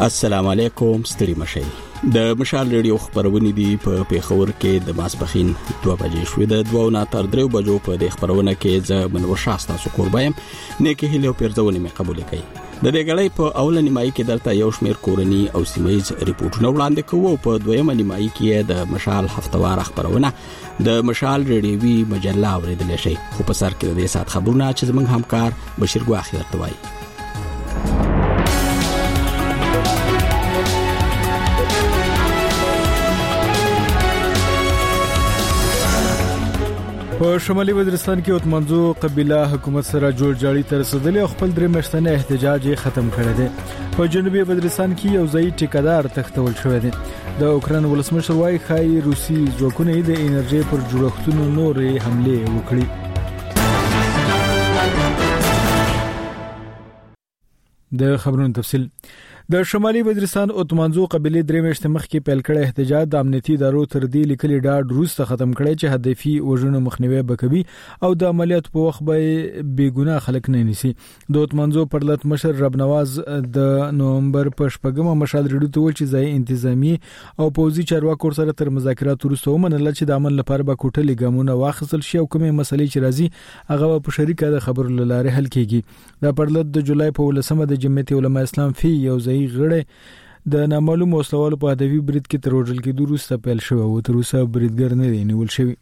السلام علیکم ستړي مشي د مشال ریډیو خبرونه دي په پیښور کې د ماسپخین 2 بجې شوې د 2 نه تر 3 بجو په د خبرونه کې ز منور شاستا سو قربایم نیکه هلو پیرځونه می قبول کړي د دې غړې په اول نیمایي کې درته یو شمیر کورنی او سیمایز ریپورتونه وړاندې کوو په دویمه نیمایي کې د مشال هفتوار خبرونه د مشال ریډیوي مجله اوریدل شي خو په سر کې د سات خبرونه چې زموږ همکار بشیر ګواخي ارتوي په شمالي وزیرستان کې اوتمنځو قبيله حکومت سره جوړ جاړي تر رسیدلې او خپل درې مشتنه احتجاج ختم کړی دی په جنوبي وزیرستان کې یو ځای ټیکادار تختول شوی دی د اوکران ولسمشر وايي خای روسي ځواکونه د انرژي پر جوړښتونو نورې حمله وکړي د خبرونو تفصیل د شمالي وزیرستان اوتمنځو قبيله درې مشت مخ کې پیل کړی احتجاج د امنیتي ادارو تر دې لیکلي ډاډ روسته ختم کړي چې هدفي وژنو مخنیوي وکوي او د عملیات په وخت به بیګناه خلک نه نیسي د اوتمنځو پرلط مشر رب نواز د نومبر په شپږمه مشال ریډیو ته چې ځای انتظامی او پوزي چارواکو سره تر مذاکرات وروسته ومنل چې د عمل لپاره به کوټلې ګامونه واخیستل شي او کومه مسلې چې راځي هغه په شریکه د خبرو لاره حل کیږي د پرلط د جولای په ولسمه د جمعیت علماء اسلام فی یو غړي د نامعلوم وسلوالو په هدفي برید کې تروجل کې دوروسته پیل شو او تر اوسه بریدګر نه دی نیول شوی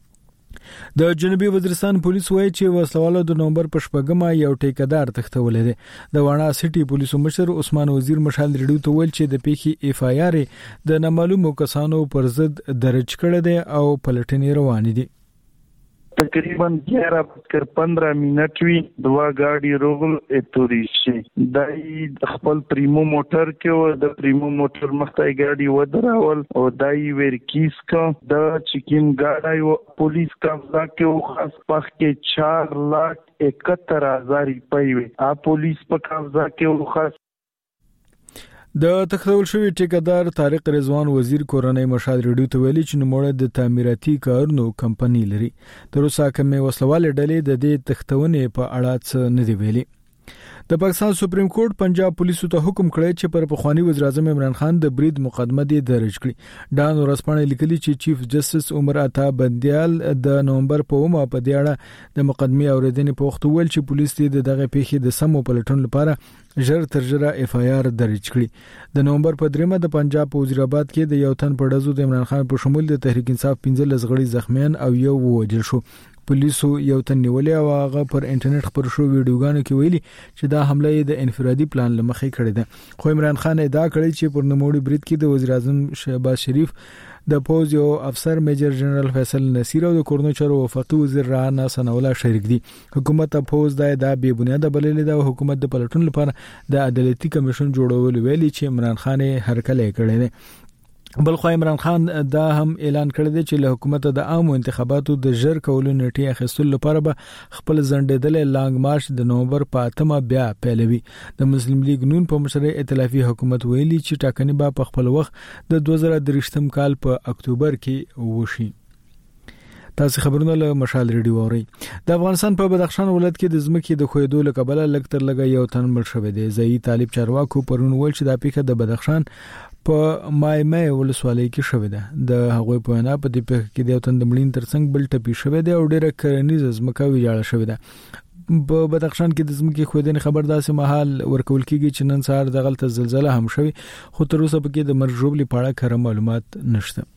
د جنوبي وزیرستان پولیس وایي چې وسلوالو د نومبر په شپږمه یو ټیکادار تختول دي د وانا سټي پولیسو مشر عثمان وزیر مشال ریډیو ته ویل چې د پیخي اف آی آر د نامعلوم کسانو پر ضد درج کړی دی او پلټنې روان دي تقریبا 11:15 وی دوا گاڑی روغل اتوري شي دای خپل پریمو موټر کې د پریمو موټر مختای گاڑی ودراول او دای ورکیس کا د چکین گاڑی پولیس قبضه کې خاص پخ کې 4,71,000 روپۍ وي ا پولیس په قبضه کې خاص د تختول شوی ټیکادار طارق رضوان وزیر کورنۍ مشال ریډیو ته ویلي چې نوموړی د تعمیراتي کارونو کمپنی لري تر اوسه کومه وسلواله ډلې د دې تختونې په اړه څه نه دی ویلي د پاکستان سپریم کورټ پنجاب پولیسو ته حکم کړی چې پر پخوانی وزیر اعظم عمران خان د برید مقدمه دی درج کړي ډان ورسپانه لیکلي چې چیف جسټس عمر عطا بندیال د نومبر په اومه په دیاړه د مقدمه اوریدنې په وخت ول چې پولیس دغه پیښې د سمو پلټون لپاره ژر تر ژره اف آی آر درج کړي د نومبر په 3 د پنجاب په وزیرآباد کې د یو تن په ډزو د عمران خان په شمول د تحریک انصاف 15 غړي زخمیان او یو وژل شو پولیسو یو تن نیولې او هغه پر انټرنیټ خبر شو ویډیوګانو کې ویلي چې دا حمله د انفرادي پلان لمخې کړې ده خو عمران خان ادعا کړې چې پر نوموړي برید کې د وزیر اعظم شهباز شریف د پوز یو افسر میجر جنرال فیصل نصیر او د کورنو چارو وفاقي وزیر رانا سنولا شریک دي حکومت پوز د بې بنیاده بللې د حکومت د پلټون لپاره د عدالتي کمیشن جوړول ویلي چې عمران خان هرکله کړی دی بلخو عمران خان دا هم اعلان کړی دی چې له حکومت د عامو انتخاباتو د ژر کولو نیټه اخیستلو لپاره به خپل ځنډېدل لانګ مارچ د نومبر په 8 بیا پیلوي د مسلم لیگ نون په مشرۍ ائتلافي حکومت ویلي چې ټاکنې به په خپل وخت د 2023 کال په اکتوبر کې وشي تاسو خبرونه له مشال ریډیو اوري د افغانستان په بدخشان ولایت کې د ځمکې د خویدو لکبله لکتر لګا یو تن مړ شوی دی ځای طالب چارواکو پرون ول چې د پیښه د بدخشان په مای ولسوالۍ کې شوی ده د هغوی په اړه په دې پیښه کې د یو تن د مړین ترڅنګ بل ټپي شوی دی او ډیره کرنیز ځمکه ویجاړه شوی ده په بدخشان کې د ځمکې خویدنې خبر داسې مهال ورکول کیږي چې نن سهار د غلطه زلزلہ هم شوی خو تر اوسه پکې د مرګ ژوبلې په اړه کره معلومات نشته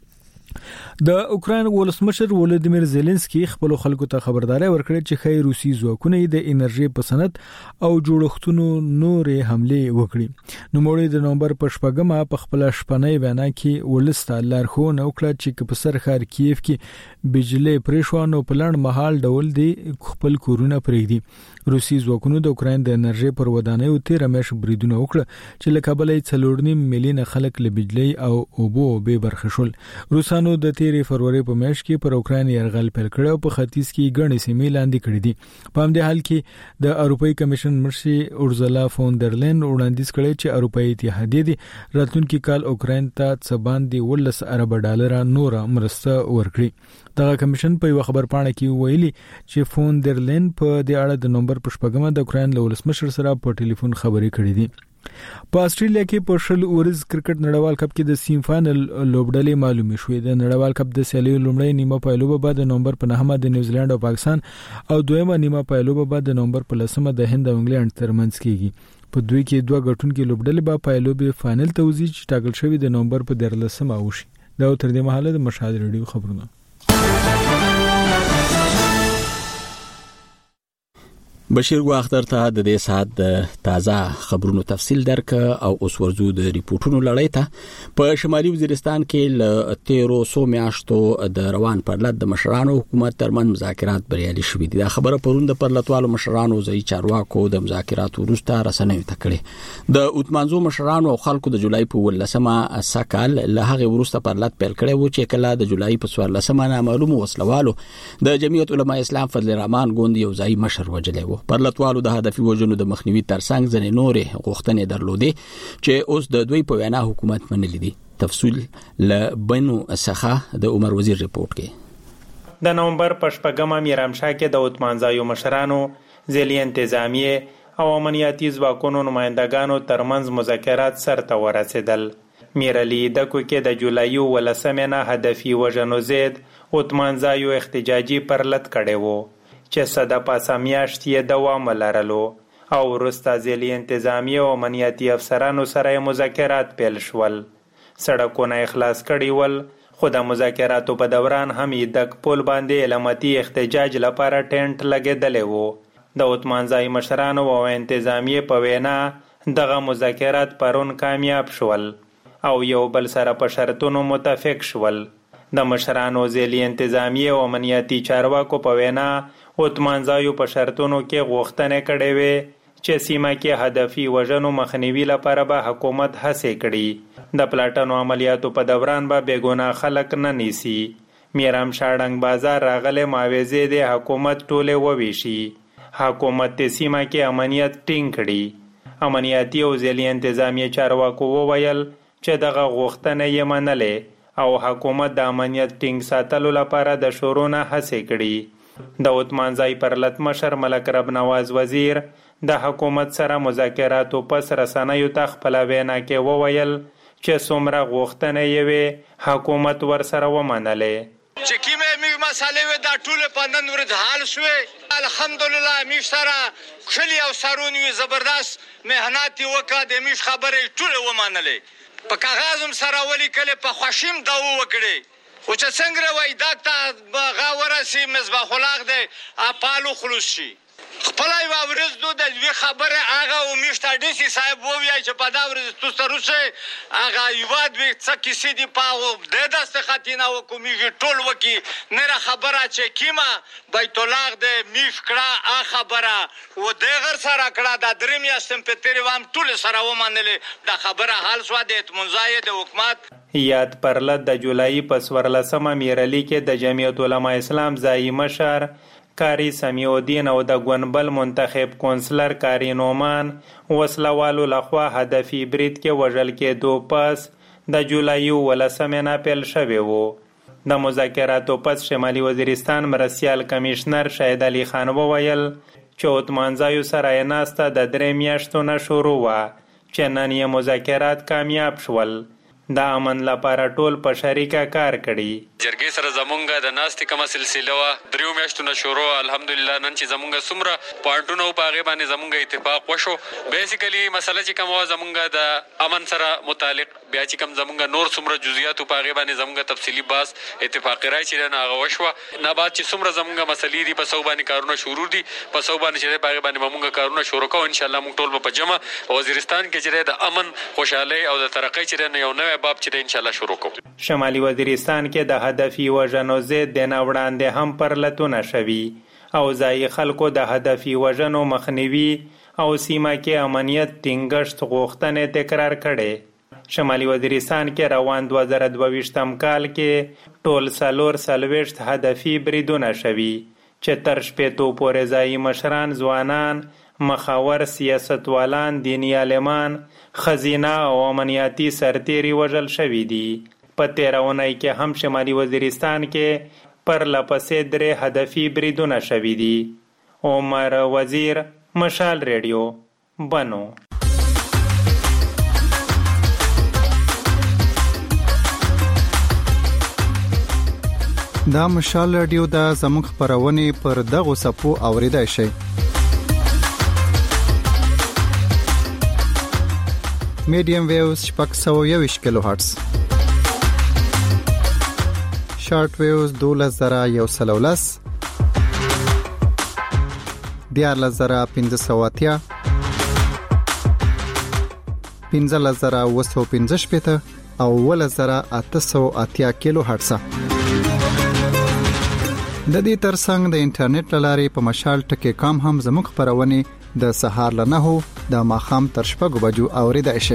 د اوکران ولسمشر ولادیمیر زيلنسکي خپل خلکو ته خبرداري ورکړه چې خیر روسي ځواکونه د انرژي په صنعت او جوړښتونو نورې حمله وکړي نو موږ د نومبر په شپږمه په خپل شپنۍ وینا کې ولسته لارښوونه وکړه چې په سر ښار کیف کې بجلی پرېښوانو په لړ محل ډول دی خپل کورونه پرېږدي روسي ځواکونو د اوکران د انرژي پر ودانۍ او 13 مېش بریدونه وکړه چې لکه بلې 4.5 میلیون خلک له بجلی او اوبو به برخه شول روسانو د 13 فروری په میاشت کې پر اوکران يرغل پیل کړ او په ختیځ کې ګڼې سیمې لاندې کړې دي په همدې حال کې د اروپאי کمیشن مرشي اورزلا فون در لین وړاندیز کړی چې اروپאי اتحادیه د راتلونکي کال اوکران ته څه باندې 10 ارب ډالر نور مرسته ورکړي دغه کمیشن په یو خبر پاڼه کې ویلي چې فون در لین په د اړه د نومبر په شپږمه د اوکران له ولسمشر سره په ټلیفون خبرې کړې دي په استرالیا کې په شل اورز کرکټ نړیوال کپ کې د سیم فائنل لوبډلې معلومه شوې. د نړیوال کپ د سیالیو لومړی نیمه پایلوبه بعد د نومبر په 9 د نیوزیلند او پاکستان او دویمه نیمه پایلوبه بعد د نومبر په 10 د هند او انګلند ترمنځ کیږي. په دوی کې دوه ګټونکي لوبډلې به پایلوبه فائنل ته وځي چې ټاکل شوی د نومبر په 13 وشي. دا تر دې مهاله د مشاهد ریډیو خبرونه. بشیر واختر ته د دې سات د تازه خبرونو تفصیل درک او اوس ورزو د ریپورتونو لړۍ ته. په شمالي وزیرستان کې ل 1300 میاشتو د روان پرلط د مشرانو حکومت ترمن مذاکرات بریالي شوې دي. دا خبره پرون د پرلطوالو مشرانو ځای چارواکو د مذاکراتو وروسته رسنیو ته کړې. د اوتمانزو مشرانو او خلکو د جولای په 18 سکهال له هغه وروسته پرلط پیل کړي و چې کله د جولای په 14 نامعلوم وسلوالو د جمعیت علماء اسلام فضل الرحمن ګوند یو ځای مشر وجلې و. پرلطوالو د هدفي وژنو د مخنیوي ترڅنګ ځنې نورې غوښتنې درلودې چې اوس د دوی په وینا حکومت منلې دي. تفصیل ل بنو څخه د عمر وزیر ریپورت کې. د نومبر په 8 میرامشاه کې د اوتمانزایو مشرانو، ځلي انتظامیه او امنیتي ځواکونو نمائندګانو ترمنځ مذاکرات سرته ورسېدل. میرعلي دکو کې د جولای 18 هدفي وژنو ضد اوتمانزایو احتجاجي پرلط کړي وو چې صد پاسه میاشت یې دوام لرلو او وروسته ځلي انتظامیه او امنیتي افسرانو سره مذاکرات پیل شول. سړکونه اخلاص کړي ول، خو د مذاکراتو په دوران هم د پل باندې علامتي احتجاج لپاره ټینټ لګېدلی وو. د اوتمانزای مشرانو او انتظامیه په وینا دغه مذاکرات پرون کامیاب شول او یو بل سره په شرطونو متفق شول. د مشرانو ځلي انتظامیه او امنیتي چارواکو په وینا اوتمانزایو په شرطونو کې غوښتنې کړې وې چې سیمه کې هدفي وژنو مخنیوي لپاره به حکومت هڅې کړي. د پلاټنو عملیاتو په دوران به بېګناه خلک نه نیسي. میرامشاه ډنګ بازار راغلي معاوضې د حکومت ټولې وویشي. حکومت د سیمه کې امنیت ټینګ کړي. امنیتي او ځلي انتظامیه چارواکو وویل چې دغه غوښتنې یې منلې او حکومت د امنیت ټینګ ساتلو لپاره د شروع نه هڅې کړي. د اوتمانزای پرلط مشر ملک رب نواز وزیر د حکومت سره مذاکراتو پس رسنیو ته خپل وینا کې وویل چې څومره غوښتنې یې وې حکومت ورسره ومنلې. چې کومه می مسالې و دا ټول په نن ورځ حال شوې. الحمدلله می سره کلی او سرونی زبردست مهنت وکړه. د می خبرې ټول ومنلې. په کاغذم سره ولیکل په خوشیم دا وکړي. او چې څنګه وای دا ته غاورسي مصباح الله دې اپالو خلوص شي. خپل یو ورځ دوه د وی خبره هغه او میشته ډیسی صاحب وویای چې په دا ورځ تو سروسه هغه یواد وی څه کیسې دی پاو د داسته خاتینه وکومیږي ټول وکی نه خبره چې کیما بیت الله د میش کړه ا خبره و د غیر سره کړه د دریم یا سمپتری وام ټول سره ومنلې د خبره حال سو د اتمنځای د حکومت. یاد پرلط د جولای په 14 میرعلي کې د جمعیت علماء اسلام ځای مشر کاری سمیع الدین او د ګونبل منتخب کونسلر کاری نومان وسلوالو لخوا هدفي برید کې وژل کېدو پس د جولای 18 پیل شوی وو. د مذاکراتو پس شمالي وزیرستان مرستیال کمشنر شهید علي خان وویل چې اوتمانزایو سره یې ناسته د 3 میاشتو نه شروع وه چې نن یې مذاکرات کامیاب شول. د امن لپاره ټول په شریکه کار کړي. جرګې سره زمونږ د ناستې کومه سلسله وه 3 میاشتو نه شروع. الحمدلله نن چې زمونږ څومره پوینټونه په هغې باندې زمونږ اتفاق وشو. بیسیکلي مسله چې کومه وه زمونږ د امن سره متعلق بیا چې کوم زمونږ نور څومره جزئیاتو په هغې باندې زمونږ تفصیلي بحث اتفاقي رایې چې نه هغه وشوه. نه بعد چې څومره زمونږ مسلې دي په سو باندې کارونه شروع دي په سو باندې چې په هغې باندې به مونږ کارونه شروع کوو. انشاءالله مونږ ټول به په جمع وزیرستان کې چې د امن خوشحالۍ او د ترقۍ چې یو نوی باب چې انشاءالله شروع کوو. شمالي وزیرستان کې د هدفي وژنو ضد د نه وړاندې هم پرلطونه شوي او ځایي خلکو د هدفي وژنو مخنیوي او سیمه کې امنیت ټینګښت غوښتنې تکرار کړي. شمالي وزیرستان کې روان 2022 کال کې ټول 440 هدفي بریدونه شوي چې تر شپېتو پورې ځایي مشران، ځوانان، مخاور سیاستوالان، دینی عالمان، خزینه او امنیتي سرتیري وژل شوي دي. په 13 اونۍ کې هم شمالي وزیرستان کې پر لپسې 3 هدفي بریدونه شوي دي. عمر وزیر، مشال ریډیو، بنو. دا مشال رادیو دا زموږ خبرونه پر دغه صفو اوریدای شي. میډیم ویوز 621 کیلو هرتز، شارټ ویوز 2110، 14580، 15815 او 1880 کیلو هرتز. د دې ترڅنګ د انټرنیټ لارې په مشال ټکی کام هم زموږ خبرونه د سهار ل 9 د ماخام تر 6 بجو اوریدای شي.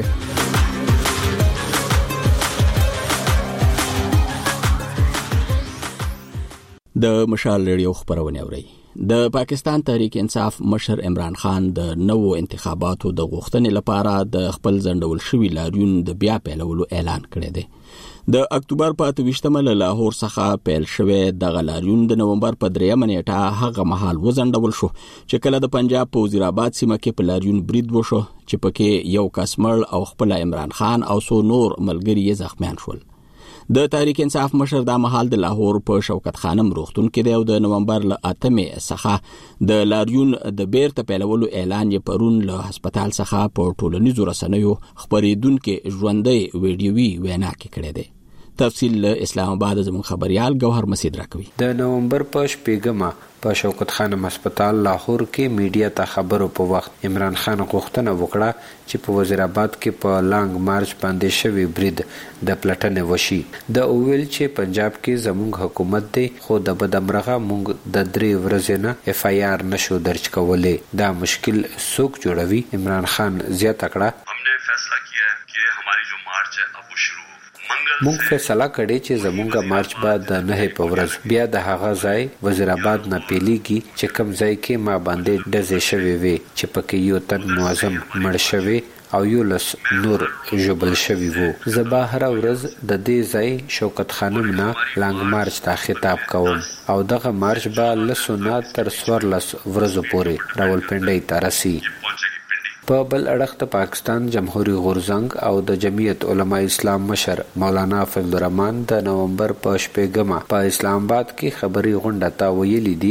د مشال ریډیو خبرونه اوري. د پاکستان تحریک انصاف مشر عمران خان د نوو انتخاباتو د غوښتنې لپاره د خپل ځنډول شوی لاریون د بیا پیلولو اعلان کړی دی. د اکتوبر په 28مه له لاهور څخه پیل شوی د غلاریون د نومبر په 3مه نیټه هغه مهال وزندول شو چې کله د پنجاب په وزیرآباد سیمه کې په لاریون برید وشو چې پکې یو کسمل او خپل عمران خان او سو نور ملګری یې زخمیان شول. د تحریک انصاف مشر د مهال د لاهور په شوکت خانم روغتون کې د نومبر ل 8مه څخه د لاریون د بیرته پیلولو اعلان یې پرون له هسپتال څخه په ټولنیزو رسنیو خبرېدونکو ژوندۍ ویډیويي وینا کې کړې ده. تفصیل اسلام آباد زموږ خبريال گوهر مسید راکوي. د نومبر په 8مه په شوکت خانم هسپتال لاهور کې میډیا ته خبرو په وخت عمران خان غوښتنه وکړه چې په وزیرآباد کې په لانګ مارچ باندې شوی برید د پلټنې وشي. د اوویل چې پنجاب کې زموږ حکومت دی خو د بدمرغه موږ د 3 ورځې نه اف آی آر نشو درج کولې. دا مشکل څوک جوړوي؟ عمران خان زیاته کړه हमने फैसला किया है कि हमारी जो मार्च है अब वो शुरू مونږ فیصله کړې چې زمونږه مارچ بعد د 9 په ورځ بیا د هغه ځای وزیرآباد نه پیلېږي چې کوم ځای کې ما باندې ډزې شوې وي چې پکې یو تن معظم مړ شوی او یو لس نور جوبل شوی وو. زبا هر ورځ د دې ځای شوکت خانم نه لانګ مارچ ته خطاب کوم او دغه مارچ به لسونه تر 14 ورځې پورې راولپنډۍ ته رسي. په بل اړخ د پاکستان جمهوریت غورزنګ او د جمعیت علماء اسلام مشر مولانا فضل الرحمن د نومبر په 8مه په اسلام آباد کې خبري غونډه تا ویلي دي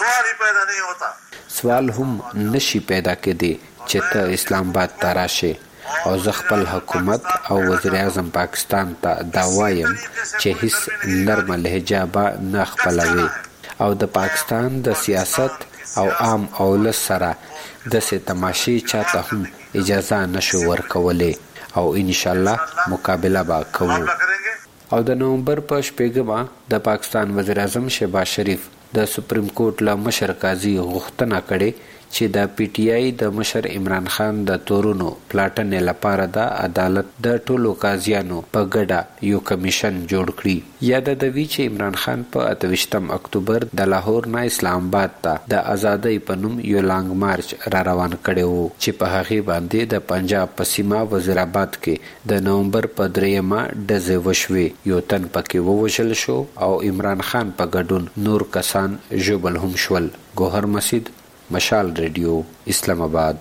سوال هم نشي پیدا کېدی چې ته اسلام آباد ته راشې او زه خپل حکومت او وزیر اعظم پاکستان ته دا وایم چې هیڅ نرمه لهجه به نه خپلوي او د پاکستان د سیاست او عام اولس سره د سه تماشې چاته هم اجازه نشو ورکولې او ان شاء الله مقابله با کوو. او د نومبر په 8مه د پاکستان وزیر اعظم شهباز شریف د سپریم کورټ له مشر قاضي غوښتنه کړې چې د پی ټی آی د مشر عمران خان د تورونو پلاټنې لپاره د عدالت د ټولو قاضیانو په ګډه یو کمیشن جوړ کړي. یاد د وی چې عمران خان په 28 اکتوبر د لاهور نه اسلام آباد ته د ازادۍ په نوم یو لانګ مارچ را روان کړي وو چې په هغه باندې د پنجاب په سیمه وزیرآباد کې د نومبر په 3مه ډزې وشوي. یو تن پکې ووژل شو او عمران خان په ګډون نور کسان جوبل هم شول. گوهر مسید، مشال ریډیو، اسلام آباد.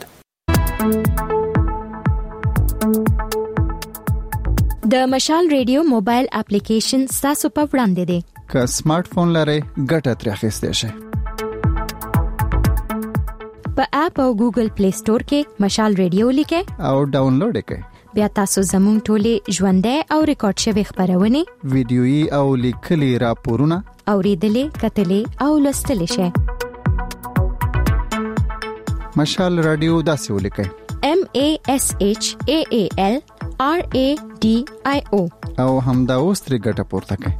د مشال ریډیو موبایل اپلیکیشن تاسو په وړاندې دی. که سمارټ فون لرئ ګټه ترې اخیستئ شئ. په اپ او ګوګل پلی سٹور کې مشال ریډیو لیکئ او ډاونلوډ کړئ. بیا تاسو زموږ ټولې ژوندۍ او ریکارډ شوی خبرونه ویډیويي او لیکلي راپورونه اوریدلې کتلې او لوستلې شئ. مشال رادیو داسې ولیکئ MASHAALRADIO او همدا اوس ترې ګټه پورته کړئ.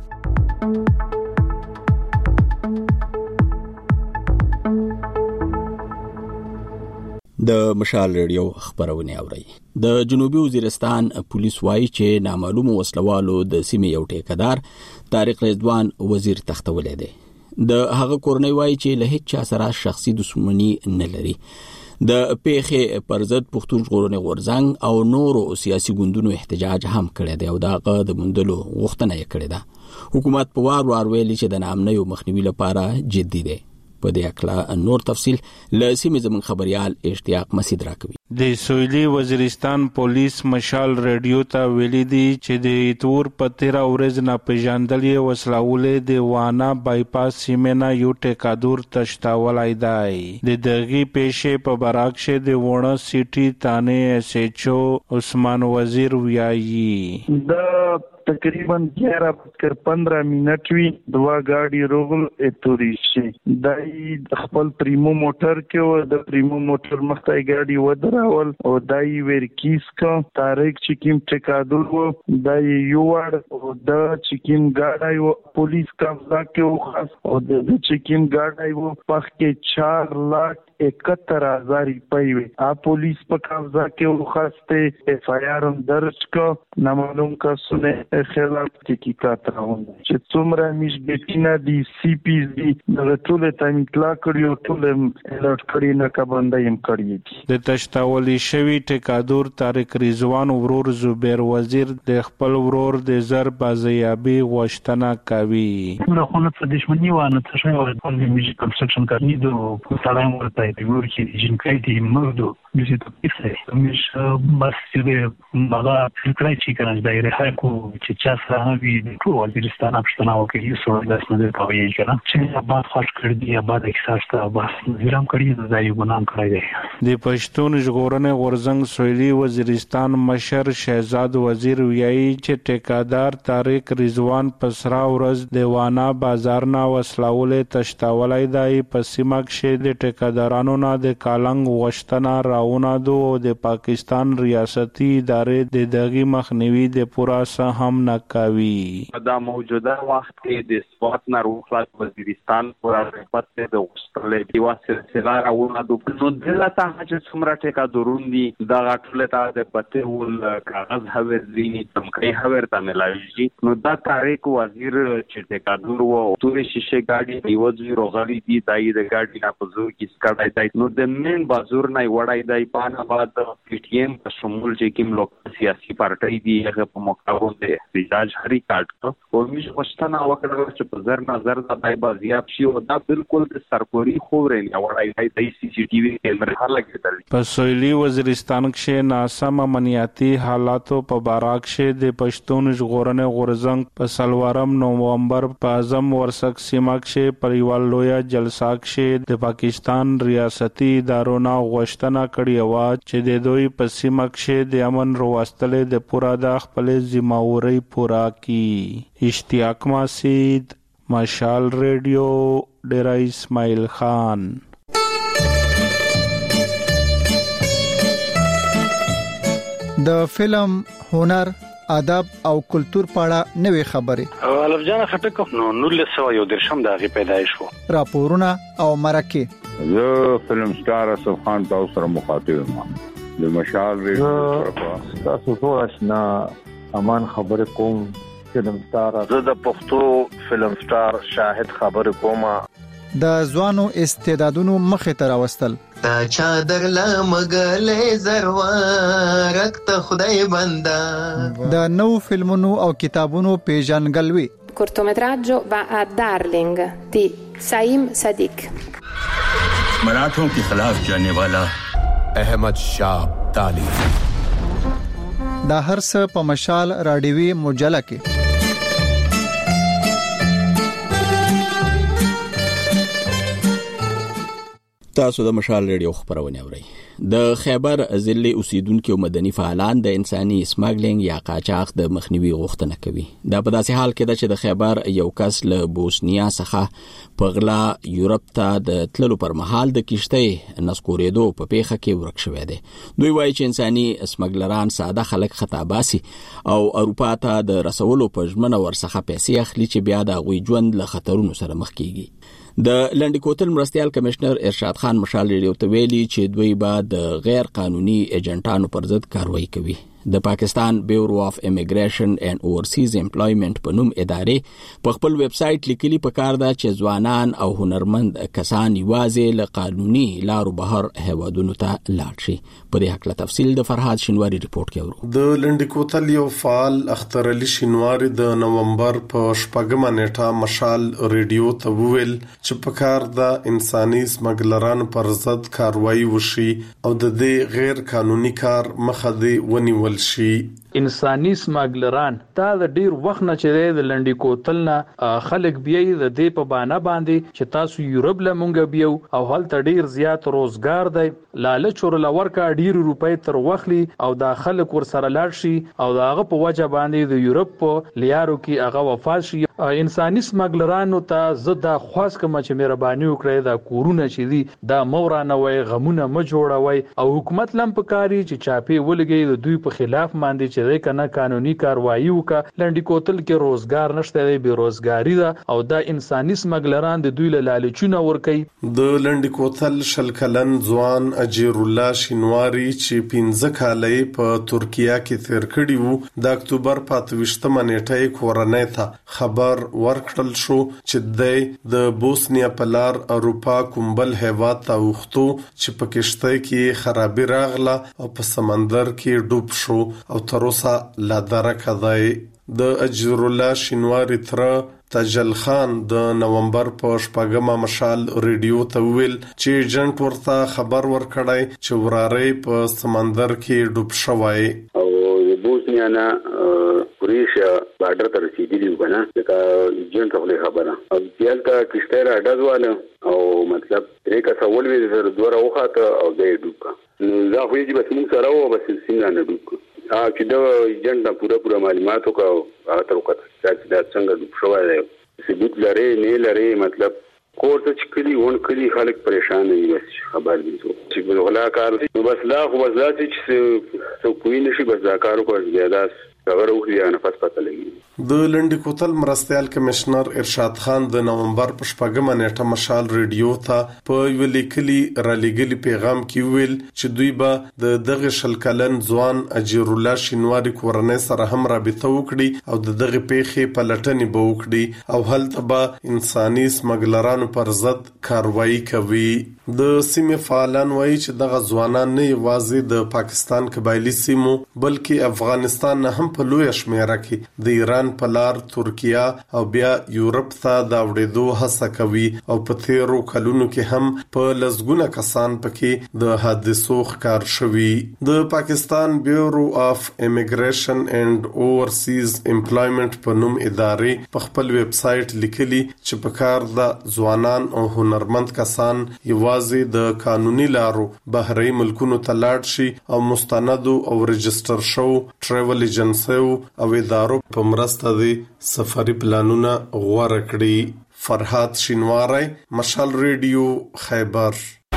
د مشال ریډیو خبرونه اوري. د جنوبي وزیرستان پولیس وایي چې نامعلوم وسلوالو د سیمې یو ټیکدار طارق رضوان وزیر تختولې دی. د هغه کورنۍ وایي چې له هیڅ چا سره شخصي دښمنی نه لري. د پیښې پر ضد پښتون ژغورنې غورځنګ او نورو سیاسي ګوندونو احتجاج هم کړی دی او دغه د مندلو غوښتنه یې کړې ده. حکومت په وار ویلي چې د نامنیو مخنیوي لپاره جدي دی. په دې اکلا نور تفصيل له سیمې زمون خبريال اشتیاق مسعود راکوي. د سویلي وزیرستان پولیس مشال رادیو ته ویلي دي چې د ایتور په 13 ورځ نه پیژندلې وسلاولې د وانا بایپاس سیمه یو ټیکادور تشتاولای دی. د دغه پیښې په براکشه د وونه سیټي تانه اس ایچ او عثمان وزیر ویایي د تقریبا 11:15 وی دوا گاڑی روغل اتوري شي دای خپل پریمو موټر کې او د پریمو موټر مختای گاڑی ودراول او دای ورکیس کا طارق چکیم ټیکادور و دای یوړ او د چکیم گاڑی و پولیس قبضه کې او خاص او د چکیم گاڑی و پخ کې 4,71,000 روپۍ وي. پولیس په قبضه کې او خاصه ایف آی آر درج کا نامعلوم کسونه خلاف تحقیقات روان دي چې څومره مشګټینا دي سی پی دي د ټول ټایم کلا کړیو ټول الرټ کړی نه کبندایم کړی. د تشتاولي شوی ټیکادور طارق رضوان ورور زبیر وزیر د خپل ورور د زر بازیابي غوښتنه کوي. نو خو نه د دښمنی و نه څه او د میوزیک کنسټرکشن کوي د سلام ورته دی ورکی جنکای دی مردو میوزیک کیسه مش بس چې مالا فکرای چې کنه دایره هاکو چې چا سره وی د ټول وزیرستان اپشتنا وکړي سو د اسناد کوي کنه چې بعد خاص کړ دی بعد احساس ته بس ویرام کړی د ځای ګنام کړی دی. د پښتون ژغورنې غورزنګ سویلي وزیرستان مشر شهزاد وزیر ویایي چې ټیکادار طارق رضوان پسرا ورځ د وانا بازار نه وسلاولې تشتاولای دی. په سیمه کې د ټیکادارانو نه د کالنګ وشتنا راونه دو د پاکستان ریاستي ادارې د دغه مخنیوي د پورا هم نکوي. دا موجوده وخت کې د سوات ناروخلات وزیرستان پورا پته د وستلې دی واسطه راونه دو نو دلته چې څومره ټیکا دروندي دا غټلته د پته ول کاغذ هوځي تمکې هور ته ملایي. نو دا طارق وزیر چې ټیکا دور و تورې شیشه ګاډي دی وځي روغلي دی دای د ګاډي نه په زور کې سکړای دی. نو د مین بازور نه وړای دی پانه بعد پی ټی ایم په شمول چې کوم لوک سیاسي پارټي دی هغه په مقابل د احتجاج هري کاټ او موږ غوښتنه وکړه چې په زر نظر د پای بازیاب شي او دا بالکل د سرکوري خورې نه وړای دی سی سی ټي وی کیمرې لګیدل. په سویلي وزیرستان کې ناسم امنیتي حالاتو په باراکشه د پښتون ژغورنې غورزنګ په سلوارم نومبر په اعظم ورسک سیمه کې پریوال لویا جلسه کې د پاکستان ریاستي ادارو نه غوښتنه کړې و چې د دوی په سیمه کې د امن وروستلې د پورا د خپل ذمہواری پورا کی. اشتیاق مسعود مشال ریډیو ډیرا اسماعیل خان. د فلم هنر ادب او کلچر پاړه نوې خبرې الف جان خټک نو 1913 دغه پیدایش وو. راپورونه او مرکه زه فلم سٹار اسف خان تاسو سره مخاطب یم. د مشال ریډیو تاسو ټول آشنا امان خبر کوم فلم سٹار زه د پښتو فلم سٹار شاهد خبر کوم. د ځوانو استعدادونو مخه تر واستل تا چادر لا مګلې زروارک ته خدای بندا د نو فلمونو او کتابونو پیژنګلوي. cortometraggio va a Darling di Saim Sadiq. मराठों के खिलाफ जाने वाला अहमद शाह अब्दाली. دا هر څه په مشال راډیوي مجله کې. تاسو د مشال ریډیو خبرونه اورئ. د خیبر ضلع اوسیدونکو مدني فعالان د انساني سمګلینګ یا قاچاق د مخنیوي غوښتنه کوي. دا په داسې حال کې ده چې د خیبر یو کس له بوسنیا څخه په غلا یورپ ته د تللو پر مهال د کشته نسکورېدو په پیښه کې ورک شوی دی. دوی وایي چې انساني سمګلران ساده خلک خطا باسي او اروپا ته د رسولو په ژمنه ورڅخه پیسې اخلي چې بیا د غوي ژوند له خطرونو سره مخ کیږي. د لنډی کوتل مرستيال کمشنر ارشاد خان مشال ریډیو ته ویلي چې دوی به د غیر قانوني ایجنټانو پر ضد کاروایی کوي. د پاکستان بیورو اف امیګریشن اینڈ اوورسیز امپلایمنٹ په نوم ادارې په خپل ویب سټ لیکلي پکار ده چې ځوانان او هنرمند کسان یوازې له قانوني لارو بهر هیوادونو ته لاړ شي. په دې حق له تفصیل د فرهاد شینواری ریپورت کې ورو. د لنډی کوتل یو فعال اختر علي شینواری د نومبر په 8 نیټه مشال ریډیو ته وویل چې پکار ده انساني سمګلران پر ضد کاروایی وشي او د دې غیر قانوني کار مخه دی ونیول شي. انساني سمګلران دا د ډیر وخت نه چې د لنډی کوتل نه خلک بیاي د دې په باندې چې تاسو یورپ له مونږ بیو او هلته ډیر زیات روزګار دی لالچ ور لورکا ډیر روپۍ تر وخلی او دا خلک ور سره لاړ شي او داغه په وجه باندې د یورپ په لیارو کې هغه وفات شي. انساني سمګلرانو ته زدا خاص کوم چې مهرباني وکړي دا کورونه چې دي دا مورانه وای غمونه م جوړوي او حکومت لم پکاري چې چاپی ولګي د دوی په خلاف باندې چې کنه قانوني کاروایی وکا. لنډی کوتل کې روزګار نشته دی بیروزګاری ده او دا انساني سمګلران د دوی له لالچونه ور کوي. د لنډی کوتل شلکلن ځوان اجیر الله شینواری چې 15 کالې په ترکیه کې تیر کړی وو د اکتوبر په 28 نیټه کورنۍ ته خبر ورکړل شو چې د بوسنیا په لار اروپا کومبل هیواد ته وختو چې په کشته کې خرابې راغله او په سمندر کې ډوب شو او تر اوسه لا درکه دی. د اجیر الله شینواری تر تجل خان د نومبر په 8 مشال ریډیو ته ویل چې ایجنټ ورته خبر ورکړی چې وراره په سمندر کې ډوب شوی او بوسنیا نه کروشیا بارډر ته رسیدلی و کنه دا ایجنټ خپل خبره او دلته کشته را ډزواله او مطلب درې کا سوال وی در دوره وخاته او دې ډوبه نو دا خو یې بس موږ سره و بس څنګه نه ډوب چې دا ایجنټ پورا معلومات وکاو هغه تر وخت چې دا څنګه ډوب شوی دی ثبوت لري نه لري مطلب کوړه چې کلی ون کلی خلک پریشان دي بس خبر دي چې بلغلا کار بس لا خو بس چې څو کوی نشي بس دا کارو کوي زیاده خبره وکړي نه پس پته لګي. د لنډی کوتل مرستيال کمشنر ارشاد خان د نومبر په 8 نیټه مشال ریډیو ته په یو لیکلي را لګلي پیغام کې ویل چې دوی به دغه شلکلن ځوان اجیر الله شینواری کورنۍ سره هم رابطه وکړي او دغه پیښې په لټنې به وکړي او هلته به انساني سمګلرانو پر ضد کاروایی کوي. د سیمې فعالان وایي چې دغه ځوانان نه یوازې د پاکستان قبایلی سیمو بلکې افغانستان نه هم په لوی شمیره کې د ایران په لار ترکیه او بیا یورپ ته دا وړېدو هڅه کوي او په تیرو کلونو کې هم په لزګونه کسان پکې د حادثو ښکار شوي. د پاکستان بیورو اف امیګریشن اینڈ اوورسیز امپلایمنٹ په نوم ادارې په خپل ویب سټ لیکلي چې په کار د ځوانان او هنرمند کسان یوازې د قانوني لارو بهري ملکونو ته لاړ شي او مستند او رجستر شو ټریول ایجنسی او ادارو په مرسته دي سفري پلانونه غوړه کړي. فرهاد شینواری مشال ریډیو خیبر.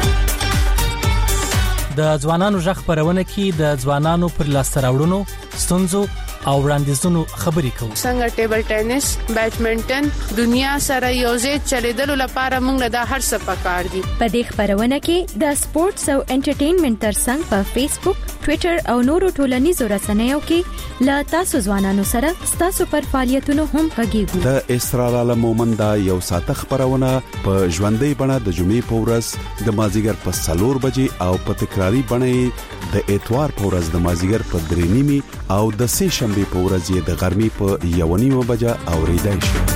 د ځوانانو ژغ خبرونه کې د ځوانانو پر لاسته راوړنو ستونزو او وړاندیزونو خبرې کوو. څنګه ټیبل ټینس بیډمنټن دنیا سره یوځای چلیدلو لپاره موږ د هر څه پکار دي. په دې خبرونه کې د سپورتس او انټرټینمنټ ترڅنګ په فیسبوک ټوئیټر او نورو ټولنیزو رسنیو کې لا تاسو ځوانانو سره تاسو پر فعالیتونو هم غږیږو. د اسرار عالم مومند یو ساعت خبرونه په ژوندۍ بڼه د جمعې په ورځ د مازیګر په 4 بجې او په تکراری بڼه د اتوار په ورځ د مازیګر په 3:30 او د سه شنبه په ورځ د غرمې په 1:30 بجې اوریدای شي.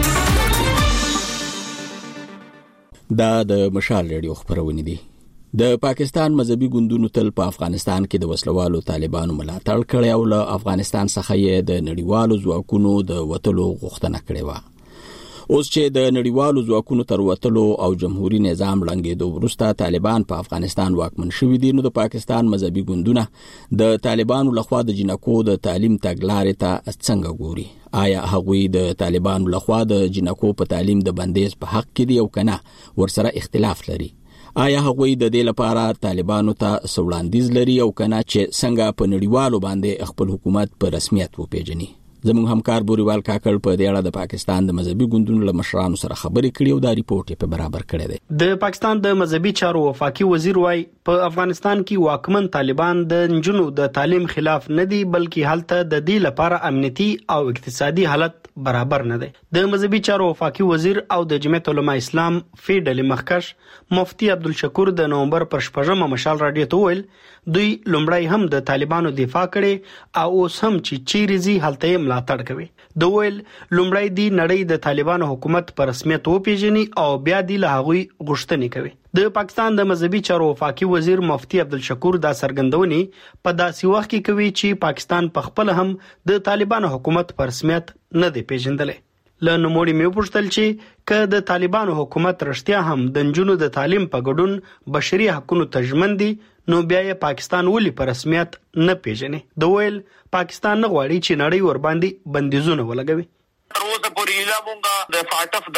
دا د مشال ریډیو خبرونه دي. د پاکستان مذهبي ګوندونو تل په افغانستان کې د وسلوالو طالبانو ملاتړ کړی او له افغانستان څخه یې د نړیوالو ځواکونو د وټلو غوښتنه کړې و. اوس چې د نړیوالو ځواکونو تر وټلو او جمهوریت نظام لنګېدو وروسته طالبان په افغانستان واکمن شوي دي، نو د پاکستان مذهبي ګوندونه د طالبانو لخوا د جنکو د تعلیم تګلارې ته څنګه ګوري؟ آیا هغوی د طالبانو لخوا د جنکو په تعلیم د بندیز په حق کې دي او کنه ورسره اختلاف لري؟ آیا هغوی د دې لپاره طالبانو ته وړاندیز لري او کنه چې څنګه په نړیوالو باندې خپل حکومت په رسمیت وپیژني؟ زموږ همکار بوريوال کاکړ په دې اړه د پاکستان د مذهبي ګوندونو له مشرانو سره خبرې کړې او دا ریپورت په برابر کړی دی. د پاکستان د مذهبي چارو وفاقي وزیر وايي په افغانستان کې واکمن طالبان د نجونو د تعلیم خلاف نه دي بلکې هلته د دې لپاره امنیتي او اقتصادي حالت برابر نه دی. د مذهبي چارو وفاقي وزیر او د جمعیت علماء اسلام فیډل مخکش مفتی عبدالشکور د نومبر پر 8 مشال رادیو ته ویل دوی لومړی هم د طالبانو دفاع کړي او اوس هم چې چیرې هلته ملاتړ کوي. د ویل لومړی دی نړۍ د طالبانو حکومت پر رسمیت وپیژني او بیا دی له هغوی غوښتنې کوي. د پاکستان د مذهبي چارو وفاقي وزیر مفتی عبدالشکور دا څرګندونې په داسې وخت کې کوي چې پاکستان په خپل هم د طالبانو حکومت پر رسمیت نه دی پیژندلی. له نوموړي مې وپوښتل چې که د طالبانو حکومت رښتیا هم د نجونو د تعلیم په ګډون بشري حقوقو ته ژمن دي نو بیا یې پاکستان ولې په رسمیت نه پیژني. د ویل پاکستان نه غواړي چې نړۍ ور باندې بندیزونه ولګوي. تر اوسه پورې اله مونږه د فاټف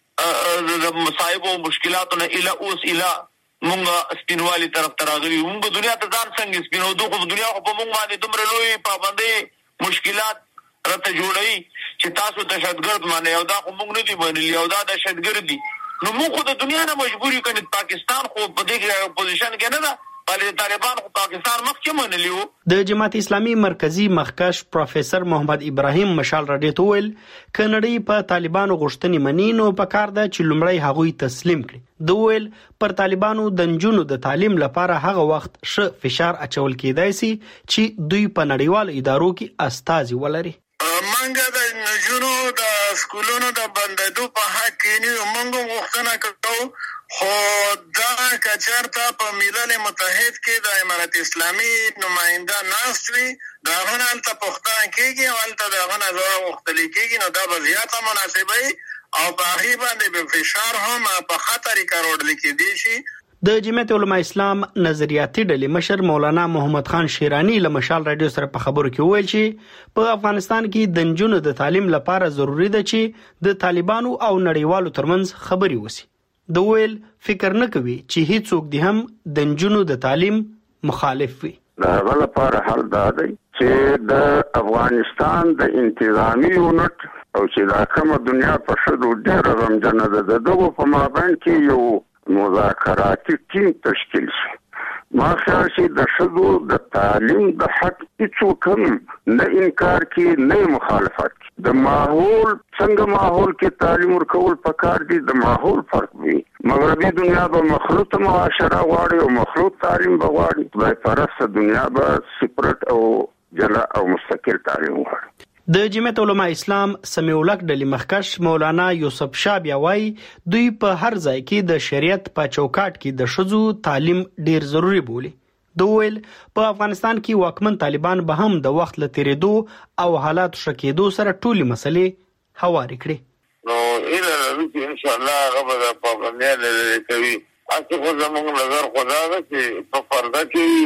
د مصايب او مشکلاتو نه اله اوس اله مونږه سپینوالي طرف تراغلي مونږ دنیا ته ځان څنګه سپینو دوه دنیا په مونږ باندې دومره لوی پابندي مشکلات راته جوړي چې تاسو دهشتګرد معنی او دا موږ نه دی باندې او دا دهشتګرد دي نو موږ خو د دنیا نه مجبوري کړي. پاکستان خو په دې پوزیشن کې نه ده بلکې طالبان خو پاکستان مخکې منلیو. د جماعت اسلامي مرکزی مخکش پروفیسور محمد ابراهیم مشال رادیو ته ویل کنړی په طالبانو غوښتنې مني نو په کار ده چې لومړی هغوی تسلیم کړي. د ویل پر طالبانو د نجونو د تعلیم لپاره هغه وخت ش فشار اچول کېدای شي چې دوی په نړیوالو ادارو کې استازي ولري. منګه د نجونو د سکولونو د بندیدو په حق کې نه موږ غوښتنه کوو خو دا کچرته په ملل متحد کې د امارت اسلامي نماینده ناستوي دا غنالته پښتون کېږي او الته دا غنه ځواب وختل کېږي نو دا به زیاته مناسبه او په هغه باندې به فشار هم په خطر کاروړل کېدي شي. د جمعیت علماء اسلام نظریاتي ډلې مشر مولانا محمد خان شیرانی له مشال رادیو سره په خبرو کې ویل چې په افغانستان کې د نجونو د تعلیم لپاره ضروری ده چې د طالبانو او نړیوالو ترمنځ خبري وسی. د ویل فکر نه کوي چې هیڅوک دې هم د نجونو د تعلیم مخالف وي. دا غل لپاره حل دا دی چې د افغانستان د انتظامی یونټ او چې د کومه دنیا په شدو ډېر غمجنه ده دغه په مابین کې یو مذاکراتي ټیم تشکیل شي. ما خیال شي د شدو د تعلیم د حق هیڅوک هم نه انکار کوي نه مخالفت کوي. د ماحول څنګه ماحول کې تعلیم ورکول پکار دي د ماحول فرق وي. مغربي دنیا به مخلوط معاشره غواړي او مخلوط تعلیم به غواړي. خدای پرسته دنیا به سپرټ او جلا او مستقل تعلیم غواړي. د جمعیت علماء اسلام سمیع الحق ډلې مخکش مولانا یوسف شاه بیا وايي دوی په هر ځای کې د شریعت په چوکاټ کې د ښځو تعلیم ډیر ضروری بولي. د ویل په افغانستان کې واکمن طالبان به هم د وخت له تیریدو او حالات شکېدو سره ټولې مسلې هواري کړي. نو ان شاء الله غوړه په باندې لري کوي اته خو زموږ نظر خدا ده چې په پرده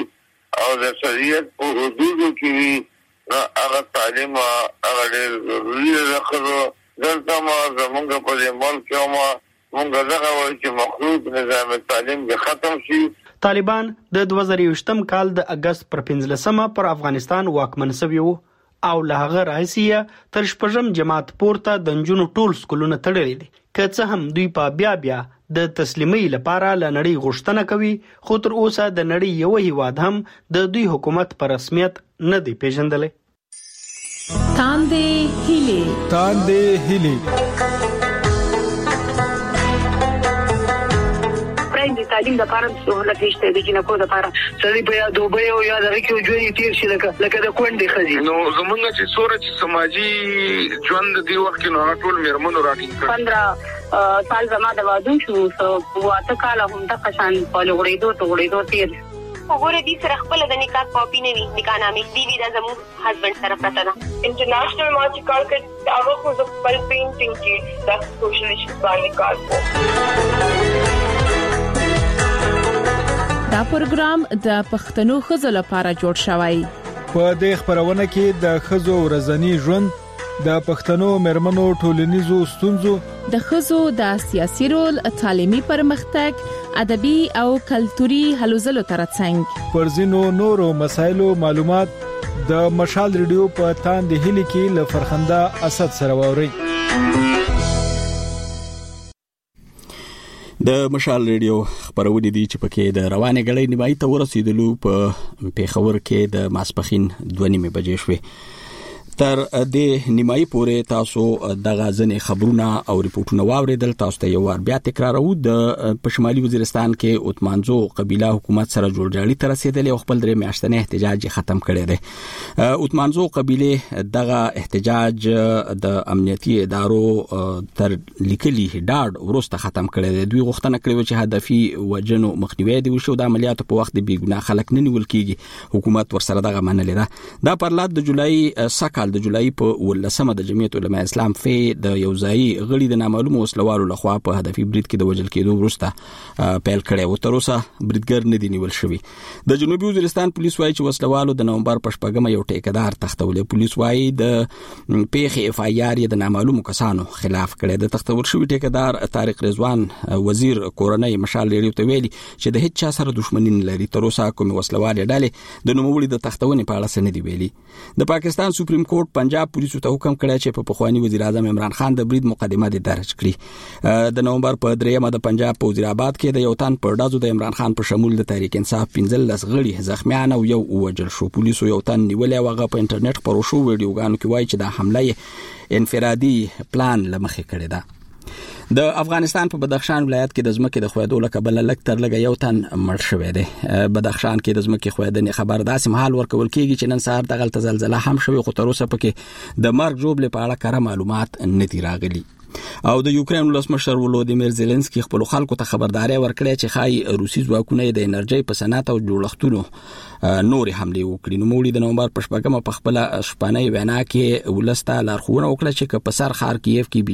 کې او د شریعت په حدودو کې هغه تعلیم هغه ډېر ضروري ده. خو دلته ما زموږ په دې ملک کې موږ دغه وایي چې مخلوط نظام تعلیم به ختم شي. طالبان د 2023 کال د اگست پر 15 پر افغانستان واکمن شوی وو او له هغه راهیسه تر شپږم جماعت پورته د نجونو ټول سکولونه تړلي دي. که څه هم دوی په بیا د تسلیمي لپاره لنړی غوښتنه کوي خو تر اوسه د نړۍ یو هیواد هم د دوی حکومت پر رسمیت نه دی پیژندلی. تاندې هیلې د تعلیم لپاره سہولت نشته د جنکو لپاره سړي په دوبه او یا د ریکو ژوند تیر شي لکه د کونډې خزي نو زمونږ چې سورج سماجی ژوند دی وخت کې نو ټول میرمنو راټینګ 15 سال زما د واده شو واته کال هم د قشان په لغړېدو تیر وګوره دې سره خپل د نکاح کاپی نه وي نکاح نامې دی وی د زموږ هسبند سره پته ده. انټرنیشنل مارچ کار کې هغه خو د خپل پینټینګ کې د سوشل ایشوز باندې کار کوي. دا پروګرام د پښتنو ښځو لپاره جوړ شوی. په دې خبرونه کې د ښځو ورځنی ژوند د پښتنو مرمنو ټولنیزو ستونزو د ښځو د سیاسي رول تعلیمي پرمختګ ادبي او کلتوري هلو ځلو ترڅنګ پر ځینو نورو مسایلو معلومات د مشال ریډیو په تاند هلي کې ل فرخنده اسد سره ووري. د مشال ریډیو خبرونه دي چې پکې د روانه غړې نیمایي ته ورسېدلو په پیښور کې د ماسپخین 2:30 بجې شوې. تر دې نیمایي پورې تاسو د غازنې خبرونه او ریپورتونه واوریدل. تاسو ته یو ور بیا تکرارو د په شمالي وزیرستان کې اوتمانزو قبيله حکومت سره جوړجاړي تر رسیدلې او خپل درې میاشتنې احتجاج ختم کړی دی. اوتمانزو قبيله دغه احتجاج د امنیتي ادارو تر لیکلي ډاډ ورسته ختم کړی دی. دوی غوښتنه کړې چې هدفي وجنو مخنیوي دی وشو د عملیاتو په وخت د بیګناه خلک نه نیول کیږي. حکومت ورسره دغه منلې ده. دا پرلاد د جولای سکه د جولای په 18 د جمعیت علماء اسلام فې د یوځای غړي د نامعلومو وسلوالو لخوا په هدفي برید کې د وژل کېدو وروسته پیل کړي و. تر اوسه بریدګر نه دی نیول شوی. د جنوبي وزیرستان پولیس وايي چې وسلوالو د نومبر په 8 یو ټیکدار تختولې. پولیس وايي د پیښې اف آی آر د نامعلومو کسانو خلاف کړي. د تختول شوی ټیکدار طارق رضوان وزیر کورنۍ مشال ریډیو ته ویلي چې د هیڅ چا سره دښمنی نه لري. تر اوسه کوم وسلوال ډلې د نوموړي د تختونې په اړه څه نه دی ویلي. د پاکستان سپریم کورټ پنجاب پولیسو ته حکم کړی چې په پخوانی وزیر اعظم عمران خان د برید مقدمه درج کړي. د نومبر په 3 د پنجاب په وزیر آباد کې د یو تن پر ډازو د عمران خان په شمول د تحریک انصاف 15 غړي زخمیان او یو وژل شو. پولیسو یو تن نیولې وغه په انټرنیټ پر شو ویډیوګانو کې وایي چې د حمله انفرادي پلان لمخې کړی ده. د افغانستان په بدخشان ولایت کې د ځمکې د خویدو لکبل لک تر لګ یو تن مړ شوی دی. بدخشان کې د ځمکې خویدنې خبر داسې مهال ورکول کیږي چې نن سهار دغه زلزلہ هم شوی، خو تر اوسه پکې د مرګ جوړ په اړه کره معلومات نه دي راغلي. او د یوکرين ولسمشر ولودیمیر زيلنسکي خپل خلکو ته خبرداري ورکړه چې خای روسي ځواکونه د انرژي په صنعت او جوړښتونو نوري حمله وکړي. نو موږ د نومبر په 8 په خپل شپانه وینا کې ولستا لارښوونه وکړه چې په سر خار کیف کې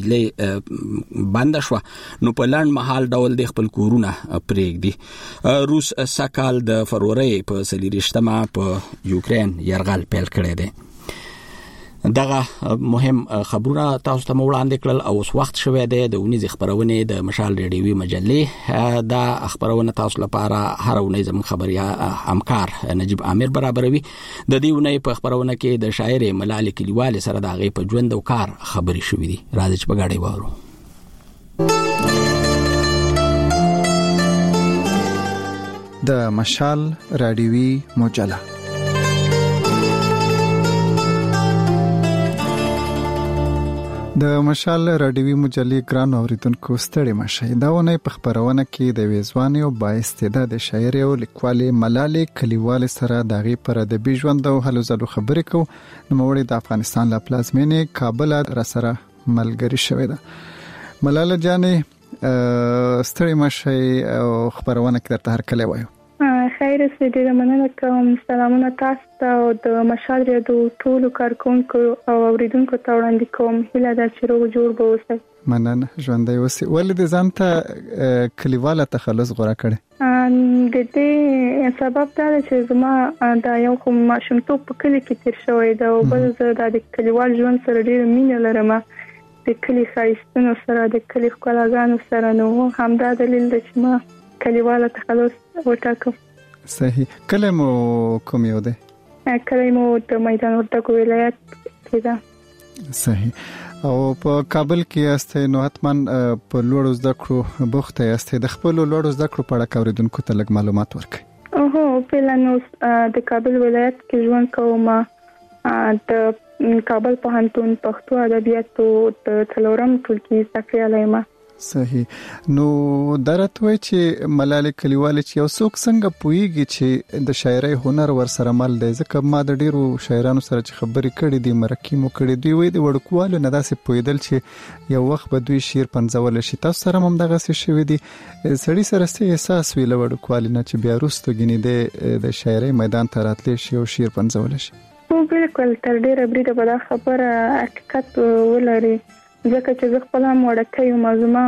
بجلی بند شو نو په لاند محل ډول د خپل کورونه پرېږدي. روس سکهال د فروری په 23 په یوکرين يرغل پیل کړی دی. دغه مهم خبرونه تاسو ته وړاندې کړل او اوس وخت شوه دی د ونیز خبرونه د مشال ریډیوي مجلې دا خبرونه تاسو لپاره هر ونی زموږ خبریا همکار نجيب عامر برابروي. د دې ونی په خبرونه کې د شاعر ملال کلیوال سره د غي په ژوند او کار خبري شوې دي. راځي چې په غاړې وورو. د مشال ریډیوي مجله د مشال رادیوي مجلې ګران اوریدونکو ستړي مشه. دا ونه په خبرونه کې د ویزواني او بااستعداد شاعر او لیکوال ملال کلیوال سره دغه پر د بيژوند او هلو زلو خبرې کو. نو موږ د افغانستان لا پلازمینه کابل را سره ملګری شوې ده. ملال جانې ستړي مشه او خبرونه کې درته هر کله وایو. خیر سه ډیره مننه کوم. سلامونه تاسو ته او د مشال ریډیو ټول کارکونکو او اوریدونکو ته وړاندې کوم. هیله ده چې روغ جوړ به اوسئ. مننه ژوندۍ اوسئ. ولې د ځان ته کلیواله تخلص غوړه کړې؟ د دې سبب دا چې زما دا یو کوم ماشومتوب په کلی کې تیر شوی دا او بل زه د کلیوال ژوند سره ډیره مینه لرم. د کلی ښایستونو سره د کلی ښکلاګانو سره نو همدا دلیل دی چې ما کلیواله تخلص وټاکم. صحیح. کله مو کوم یو ده؟ کله مو د میدان وردګو ولایت کې ده. صحیح. او په کابل کې استه نو حتمان په لوړو زده کړو بوخته استه د خپل لوړو زده کړو په اړه کوریدونکو ته لږ معلومات ورکړئ. اوه په د کابل ولایت کې ژوند کوم. د کابل پوهنتون پښتو ادبیاتو د څلورم ټولګي زده کړې علامه. صحیح. نو درته چې ملال کلیوال چې یو څوک څنګه پويږي چې د شاعرۍ هنر ور سره مل دی. ځکه ما د ډیرو شاعرانو سره چې خبرې کړې دي مرکې مو کړې دی وې د وړکوالو نه داسې پویدل چې یو وخت به دوی شعر پنځول شي. تاسو سره هم دغه څه شوی دی. سړی سره څه احساس ویل وړکوال نه چې بیا وروسته غنی د شاعرۍ میدان ته راتلی شي او شعر پنځول شي؟ خو بالکل تر ډیره بریده به دا خبره حقیقت ولري. ځکه چې زه خپل هم وړکه یم.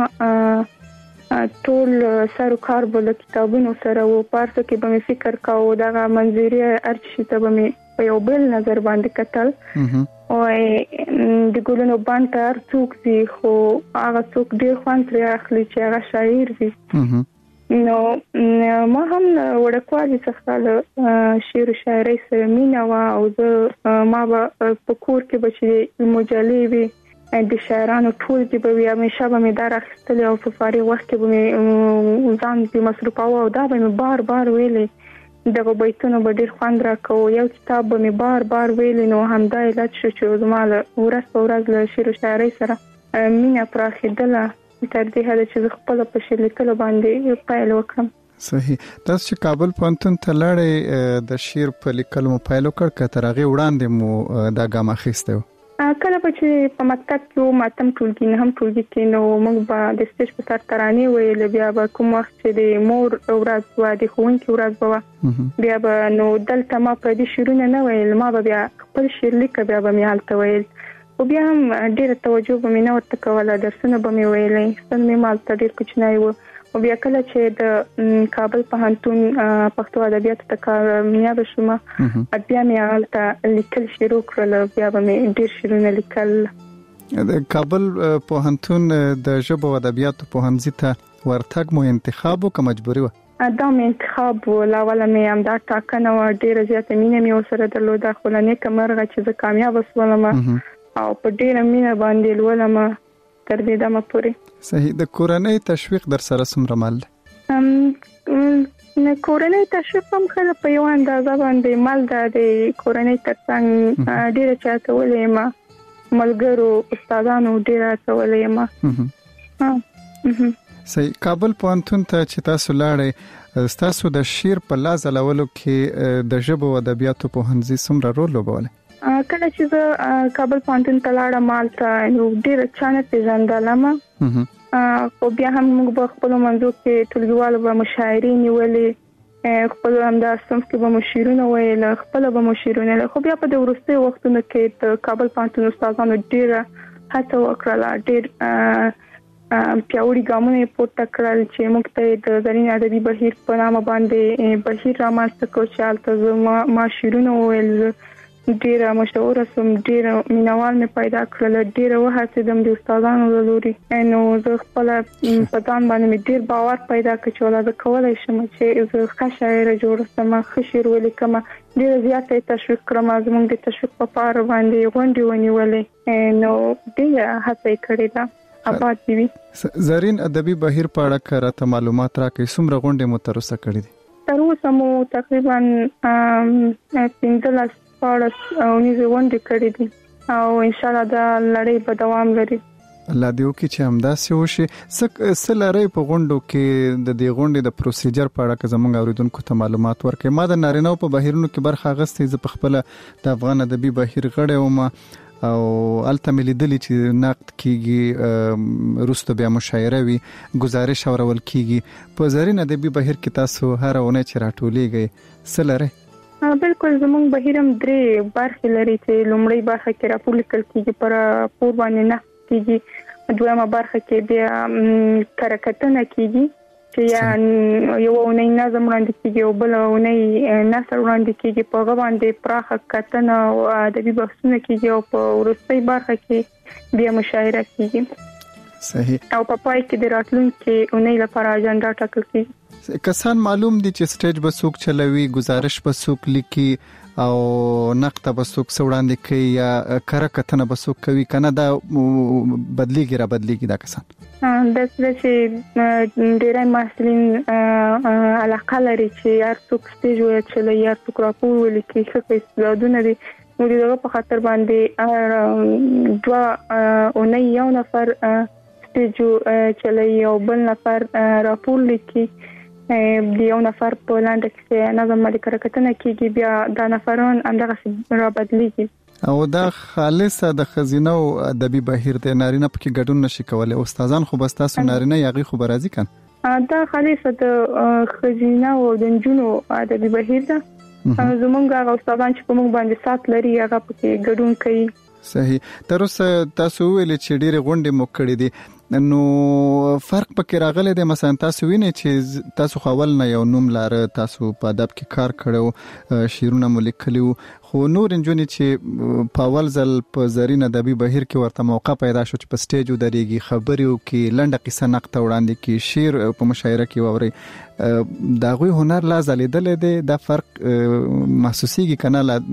زما ټول سر کار بل کتابونو سره و پارسه کې به مې فکر کاوه دغه منظري ارچې ته به مې په یو بل نظر باندې کتل. او د ګلونو باندې هر څوک دی خو هغه څوک ډیر خوند لري اخلي چې هغه شاعر وي. نو ما هم وړکوالي څخه شعر او شاعري سره مینه وا او ما په کور کې بچي مجلې وي د شاعرانو ټول کې به همیشه به مې دار اخستل او په فارغ وخت کې به مې ځان په مصروف او دا به مې بار بار ویلې دغه بیتونه به ډیر خوند راکو یو کتاب به مې بار بار ویلې نو همدا علت شو چې زما ورځ په ورځ له شعر او شاعري سره مینه پراخېدله تر دې حد چې خپل په شعر لیکلو باندې پیل وکړم. صحیح. تاسو چې کابل پوهنتون ته لاړې د شعر په لیکلو پیل وکړ کتر هغه وړاندې مو دا ګام اخیسته کله چې په مکتب کې ماتم ټولګي نه هم ټولګي کې نو موږ به د سټیج په سر ترانه ویل بیا به کوم وخت چې د مور ورځ و د ښوونکي ورځ و بیا به نو دلته ما په دې شعرونه نه ویل ما به بیا خپل شعر لیکه بیا به مې حالت ویل او بیا هم ډیره توجه به مې نه ورته کوله درسونه به مې ویلې سن مې مالته ډیر کوچنی و او بیا کله چې د کابل پوهنتون پښتو ادبیات ته کامیاب شوم بیا مې حالته لیکل شروع کړل بیا به مې ډیر شعرونه لیکل. د کابل پوهنتون د ژبو او ادبیاتو پوهنځي ته ورتګ مو انتخاب او مجبوري و؟ دا مې انتخاب لاول مې هم دا ټاکنه و ډیره زیاته مینه مې وسره درلوده خو لنه کمرغه چې زه کامیاب شوم او په ډیره مینه باندې ولوم تر دې دمه پورې. صحیح. د کورنۍ تشویق در سره څومره مل دی؟ نه کورنۍ تشویق هم خله په یو اندازه باندې مل ده د کورنۍ ترڅنګ ډیره چاته ولې ما ملګرو استادانو ډیره څولې ما. صحیح. کابل پوهنتون ته چې تاسو لاړې تاسو د شعر په لاس لولو کې د ژبو او ادبیاتو پوهنځي څومره رول لوبولی؟ کله چې زه کابل پوهنتون ته لاړم مالته نو ډیر چانه پیژندلم خو بیا هم موږ په خپل منځو کې ټولګیوالو به مشاعرې نیولې خپل هم د صنف کې به مشیرونه ویل خپل به مشیرونه خو بیا په د وروستي وختونو کې د کابل پوهنتون استادانو ډیر هڅه وکړه ډیر پیاوړي ګامونه پورته کړل چې موږ ته د زرین ادبي بهیر په نامه باندې بهیر رامنځته کړ چې هلته ما شعرونه ویل ډیره مشهوره سم ډیره مینوال مې پیدا کړل ډیره وهڅېدم د استادانو له لوري نو زه خپل په ځان باندې مې ډیر باور پیدا کړ چې ولادت کولای شم چې زه ښه شاعره جوړ شم ښه شعر ولیکم ډیره زیاته تشویق کړم زموږ د تشویق په پاره باندې غونډې ونیولې نو ډیره هڅه کړې ده آباد دي. زرین ادبي بهیر په اړه کراته معلومات راکې څومره غونډې مو تر اوسه کړې دي؟ تر اوسه مو تقریبا 15 او نیزه غونډې کړې دي او ان شاء الله دا لړۍ به دوام لري. الله دې وکړي چې همداسې وشي. سلری په غونډو کې د دې غونډې د پروسیجر په اړه که زموږ اوریدونکو ته معلومات ورکړي. ما د نارینه‌و په بهیرونو کې برخه اخیستې زه په خپل د افغان ادبي بهیر غړی وم او الته مې لیدلې چې نقد کیږي وروسته بیا مشاعره وي گزارش اورول کیږي. په زرین ادبي بهیر کې تاسو هر اونۍ چې راټولېږئ سلری؟ بالکل زموږ بهیر هم 3 برخې لري چې لومړی برخه کې راپور لیکل کیږي پر پور باندې نه کیږي دویمه برخه کې بیا کارکتنه کیږي چې یو اونۍ نظم وړاندې کیږي او بل اونۍ نثر وړاندې کیږي په هغه باندې پراخه کتنه او ادبي بحثونه کیږي او په وروستۍ برخه کې بیا مشاعره کیږي. صحیح. او په پای کې د راتلونکي اونۍ لپاره اجنډا ټاکل کیږي. کسان معلوم دي چې سټیج به څوک چلوي گزارش به څوک لیکي او نقد به څوک وړاندې کوي یا کره کتنه به څوک کوي کنه دا بدلیږي دا کسان د چې ډیری محصلین علاقه لري چې هر څوک سټیج وچلي یا څوک راپور ولیکي څه استعدادونه دي نو دغه په خاطر باندې دوا اونۍ یو نفر سټیج چلي او بل نفر راپور لیکي د یو نفر په لاندې کې نظم باندې کارکتنه کیږي بیا دا نفرون همدغه را بدلیږي او دا خالصه د خزینه او ادبي بهیر د نارینه پکې ګډون نشي کولای استادان خو بس تاسو نارینه یغي خو برازي کن دا خالصه د خزینه او د جنونو ادبي بهیر ده زمونږ استادان چې په موږ باندې سات لري هغه پکې ګډون کوي. صحیح. تر اوسه تاسو ویل چې ډېر غونډې مو کړې دي نو فرق پکې راغلی دی مثلا تاسو وینئ چې تاسو خپل نه یو نوم لاره تاسو په ادب کې کار کړو شعرونه مو لیکلو خو نور انجونی چې په اول ځل په زرین ادبي بهیر کې ورته موقع پیدا شو چې په سټیج ودرېږي خبرې وکړي لنډه قصه نقد وړاندې کړي شعر په مشاعره کې ووري دا غوي هنر لا زلیدل دی دا فرق محسوسيږي کنه لا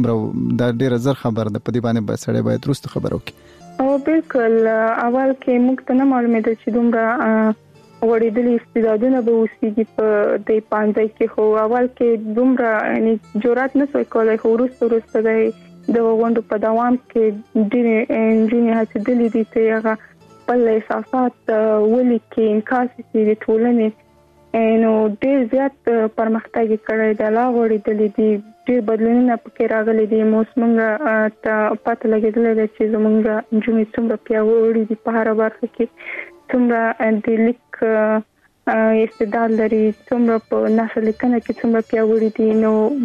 دا ډېر زر خبر ده په دې باندې بسړې باید درست خبر وکړي او بالکل اول کې موږ ته نه معلومه ده چې دومره وړېدلې استعدادونه به وسیږي په دې پاندای کې خو اول کې دومره یعنی جرأت نه سوي کولای خو وروسته د غونډو په دوام کې ډېر انجینر هڅېدلې دي چې هغه خپل احساسات ولیکي انعکاس یې د ټولنې نو ډېر زیات پرمختګ کړی دی لا وړېدلې دي ډېر بدلونونه پکې راغلي دي موږ ته پته لګېدلې ده چې زموږ نجونې څومره پیاوړې دي په هر برخه کې څومره د لیک استعداد لري څومره په نثر لیکنه کې څومره پیاوړې دي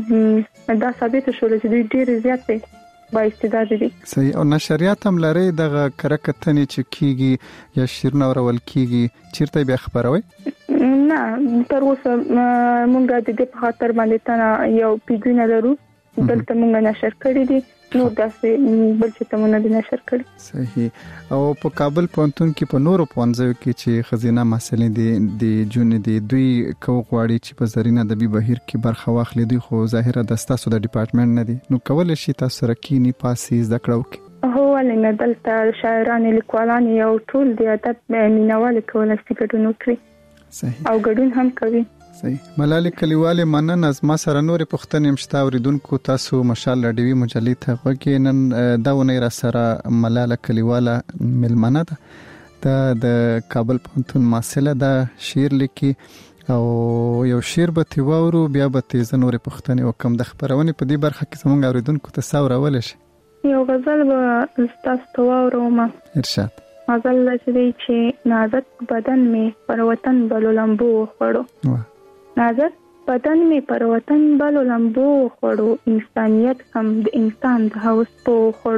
نو دا ثابت شول چې دوی ډېر زیات با استعداد دي صحیح او نشریات هم لري دغه کرکټنې چې کیږي یا شیرونه ورول کیږي چیرته به خبروي نه تر اوسه مونږ د دې په خاطر باندې تنه یو پیګونه لرو دلته مونږ نشر کړی دي نو داسې بل څه ته مونږ نشر کړی صحیح او په کابل پونتون کې په نورو پونځو کې چې خزینه مسلې دي د جون دي دوی کو غواړي چې په زرینه ادبي بهیر کې برخه واخلي دوی خو ظاهره د تاسو د ډپارټمنټ نه دي نو کول شي تاسو رکینی پاسې زده کړو هو ولې دلته شاعران لیکوالان یو ټول د ادب مینوال کول شي ګډون وکړي صحیح او ګډون هم کوي صحیح ملالۍ کلیواله مننه از ما سره نور پښتنې مشتا اوریدونکو تاسو مشال رادیوي مجلې ته وګورئ نن دا ونی را سره ملاله کلیواله ملمنه ده د کابل پونتون ماسله ده شعر لیکي او یو شعر به تیوورو بیا به تیز نور پښتنې وکم د خبرونه په دې برخه کې زموږ اوریدونکو ته ساورول شي یو غزل به تاسو تیوورو ما ارشاد غزل چې نازک بدن می پر وطن بلو لمبو خړو نازک بدن می پر وطن بلو لمبو خړو انسانيت هم د انسان د هوس په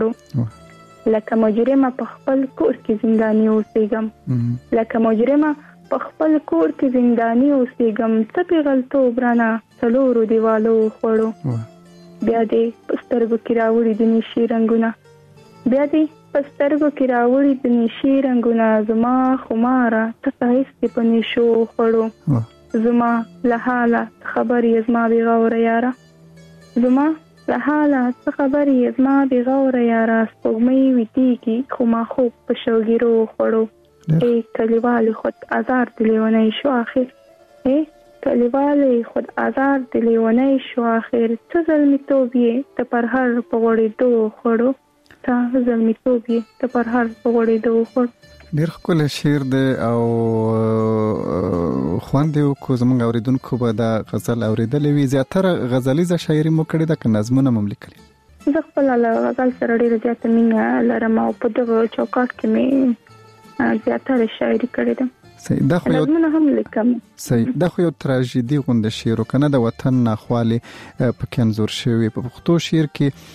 خړو لکه مجرمه په خپل کور کې زنداني اوسېږم لکه مجرمه په خپل کور کې زنداني اوسېږم څه پیغلتو برانه څلورو دیوالو خړو بیا دې پسترګو کې راوړي د نشي رنگونه بیا دې پسترګو کې راوړي د نشي رنگونه زما خماره ته هیڅ په نشو خړو زما له حاله خبرې زما بغور یاره زما له حاله خبرې زما بغور یاره سپوږمۍ ویتیږي خو ما خوب په شوګیرو خړو ای کلیوال خود آزار دلیونی شو آخر ای کلیوال خود آزار دلیونی شو آخر څه ظلمي توبې ته پر هر په وړېدو خړو تا زلمی توبې ته پر هر وړې د وخور ډېر ښکلی شعر دی او خوند یې وکړو زموږ اورېدونکو به دا غزل اورېدلی وي زیاتره غزلیزه شاعري مو کړې ده که نظمونه مو لیکلي زه خپله له غزل سره ډېره زیاته مینه لرم او په دغه چوکاټ کې مې زیاتره شاعري کړې ده صحیح دا خو یو نظمونه هم لیکم صحیح دا خو یو تراژیدي غونډه شعر کنه د وطن ناخوالي په کنزور شوی په پښتو شعر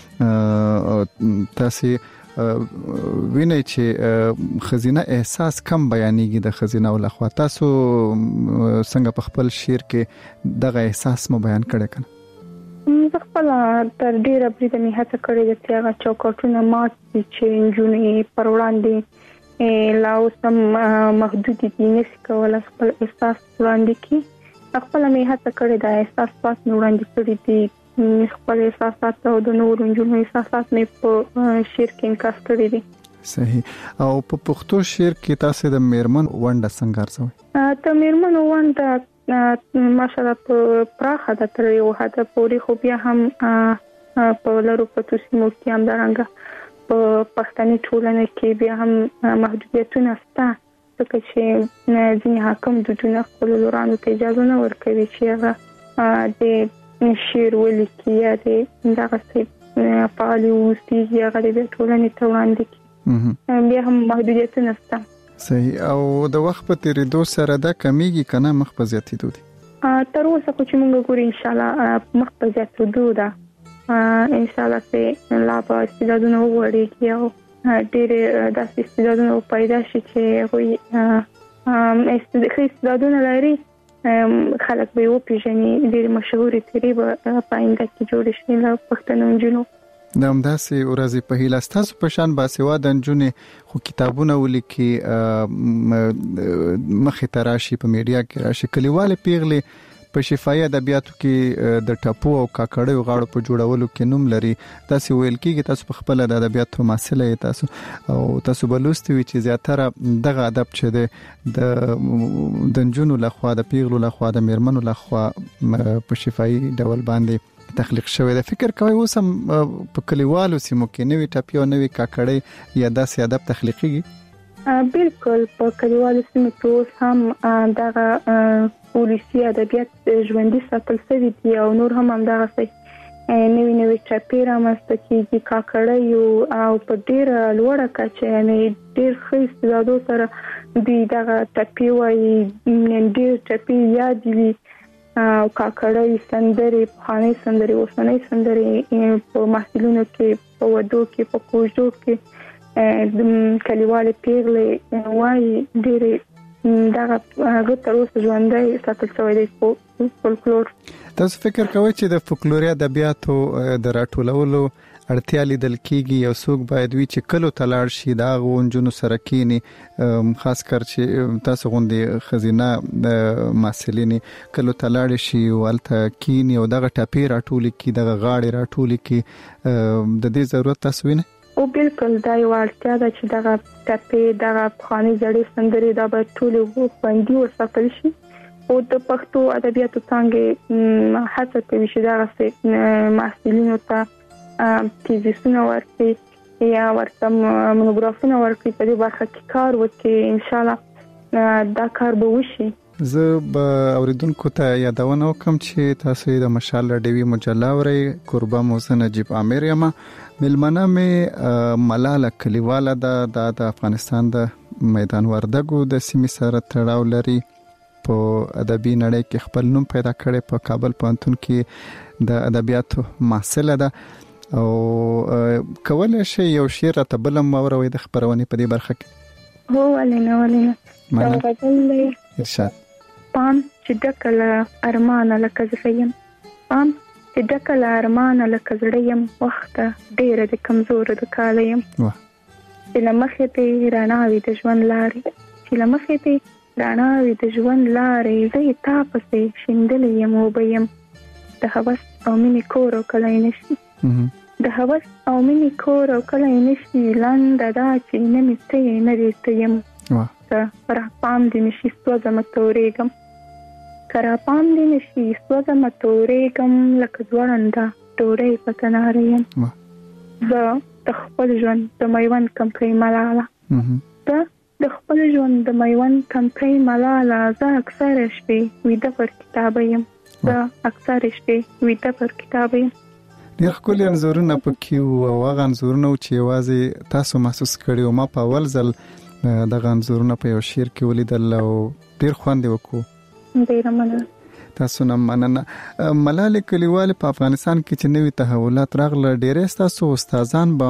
کې تاسو وینئ چې خزینه احساس کم بیانېږي د خزینه ولخوا تاسو څنګه په خپل شعر کې دغه احساس مو بیان کړی کنه زه خپل تر ډیره بریده مې هڅه کړې ده چې هغه چوکاټونه مات چې نجونې پر وړاندې لا اوس هم محدود دي نشي کولای خپل احساس وړاندې کړي خپل مې هڅه کړې ده احساس پاس وړاندې کړی دي خپل احساسات او د نورو نجونو احساسات مې په شعر کې انعکاس کړی دي صحیح او په پښتو شعر کې تاسو د میرمن ونډه څنګه ارزوئ ته میرمن ونډه ماشاءالله په پراخه د تر یو حد پورې خو بیا هم په لرو په توسمو کې هم درنګ په پښتني ټولنه کې بیا هم محدودیتونه شته ځکه چې ځینې حاکم دودونه خپل لورانو ته اجازه نه ورکوي چې هغه د شعر ولیکي یا دغسې فعالي واوسي هغه د ټولنې ته وړاندې کړي بیا هم محدودیتونه شته صحیح او د وخت په تیریدو سره دا کمیږي که نه مخ په زیاتېدو دي تر اوسه خو چې موږ ګورو انشاءالله مخ په زیاتېدو ده انشاءالله چې لا به استعدادونه وغوړېږي او ډېر داسې استعدادونه پیدا شي چې هغوی استعدادونه لري خلک به وپېژني ډېر مشهورې تیرې به په آینده کې جوړې شي له پښتنو نجونو د همداسې ورځې په هیله ستاسو په شان باسواده نجونې خو کتابونه ولیکي مخې ته راشي په میډیا کې راشي کلیوالې پیغلې په شفاهي ادبیاتو کې د ټاپو او کاکړیو غاړو په جوړولو کې نوم لري تاسو ویل کېږي تاسو په خپل د ادبیاتو محصله یې تاسو بلوستي وي چې زیاتره دغه ادب چې د نجونو لخوا د پیغلو لخوا د میرمنو لخوا په شفاهي ډول باندې تخلیق شوی د فکر کوي اوس هم په کلیوالو سیمو کې نوې ټاپي او نوې کاکړی یا داسې ادب تخلیقيږي بالکل په کلیوالو سیمو کې اوس هم دغه پولیسي ادبیات ژوندۍ ساتل شوي دي او نور هم دغه نوې ټاپي رامنځته کېږي کاکړی او په ډېره لوړه کچه یعنې ډېر ښه استعدادو سره دوی دغه ټاپي وایي ډېر ټاپي یاد وي او کاکړی سندرې پخوانۍ سندرې اوسنۍ سندرې په محفلونو کې په ودو کې په کوژدو کې د کلیوالې پیغلې وایي ډېرې دغه هغه تر اوسه ژوندی ساتل شوی دی فولکلور تاسو فکر کوئ چې د فولکلوري ادبیاتو د راټولولو اړتیا لیدل کېږي یو څوک باید وي چې کلو ته لاړ شي د هغو نجونو سره کینی خاص کر چې تاسو غوندې ښځینه محصلینې کلو ته لاړ شي او هلته کینی او دغه ټاپې راټولې کړي دغه غاړې راټولې کړي د دې ضرورت تاسو وینئ او بالکل دا یو اړتیا ده چې دغه ټاپې دغه پخوانۍ زړې سندرې دا باید ټولې خوندي وساتل شي او د پښتو ادبیاتو څانګې هڅه کوي چې دغسې محصلینو ته تیزیسونه ورکړي یا ورته مونوګرافونه ورکړي په دې برخه کې کار وکړي انشاءالله دا کار به وشي زه به اوریدونکو ته یادونه وکم چې تاسو د مشال ډیوی مجله اورئ قربا موسی نجیب عامر یم ملمنه می ملاله کلیواله د افغانستان د میدان وردګو د سیمې سره تړاو لري په ادبي نړۍ کې خپل نوم پیدا کړي په کابل پوهنتون کې د ادبیاتو محصله ده او کولای شي یو شعر ته بلم اوروي د خبرونې په دې برخه کې هو ولینه دا غزل ارشاد پام چې ډکل ارمان لکه زړیم پام چې ډکل ارمان لکه زړیم وخت ډېر د کمزور د کالیم چې لمخې ته رڼاوي د ژوند لارې چې لمخې ته رڼاوي د ژوند لارې زه تا پسې شیندلې یم وبیم د هوس او مینې کور او کلی نشي د هوس او مینې کور او کلی نشي لنډه دا چې نه مې ته نه دې ته یم را پام دې نشي سوځم تورېږم که را پام دې نشي سوځم تورېږم لکه ځوړنده ډوډۍ په تناره یم زه د خپل ژوند د میوند کمپۍ ملاله زه د خپل ژوند د میوند کمپۍ ملاله زه اکثره شپې ویده پر کتابه یم زه اکثره شپې ویده پر کتابه یم ډېر ښکلي انځورونه پکې وو او هغه انځورونه چې یوازې تاسو محسوس کړي او ما په اول ځل دغه انځورونه په یو شعر کې ولیدل او ډېر خوند یې وکړو ډېره مننه تاسو نه مننه ملالې کلیوالې په افغانستان کې چې نوي تحولات راغله ډېرې ستاسو استادان به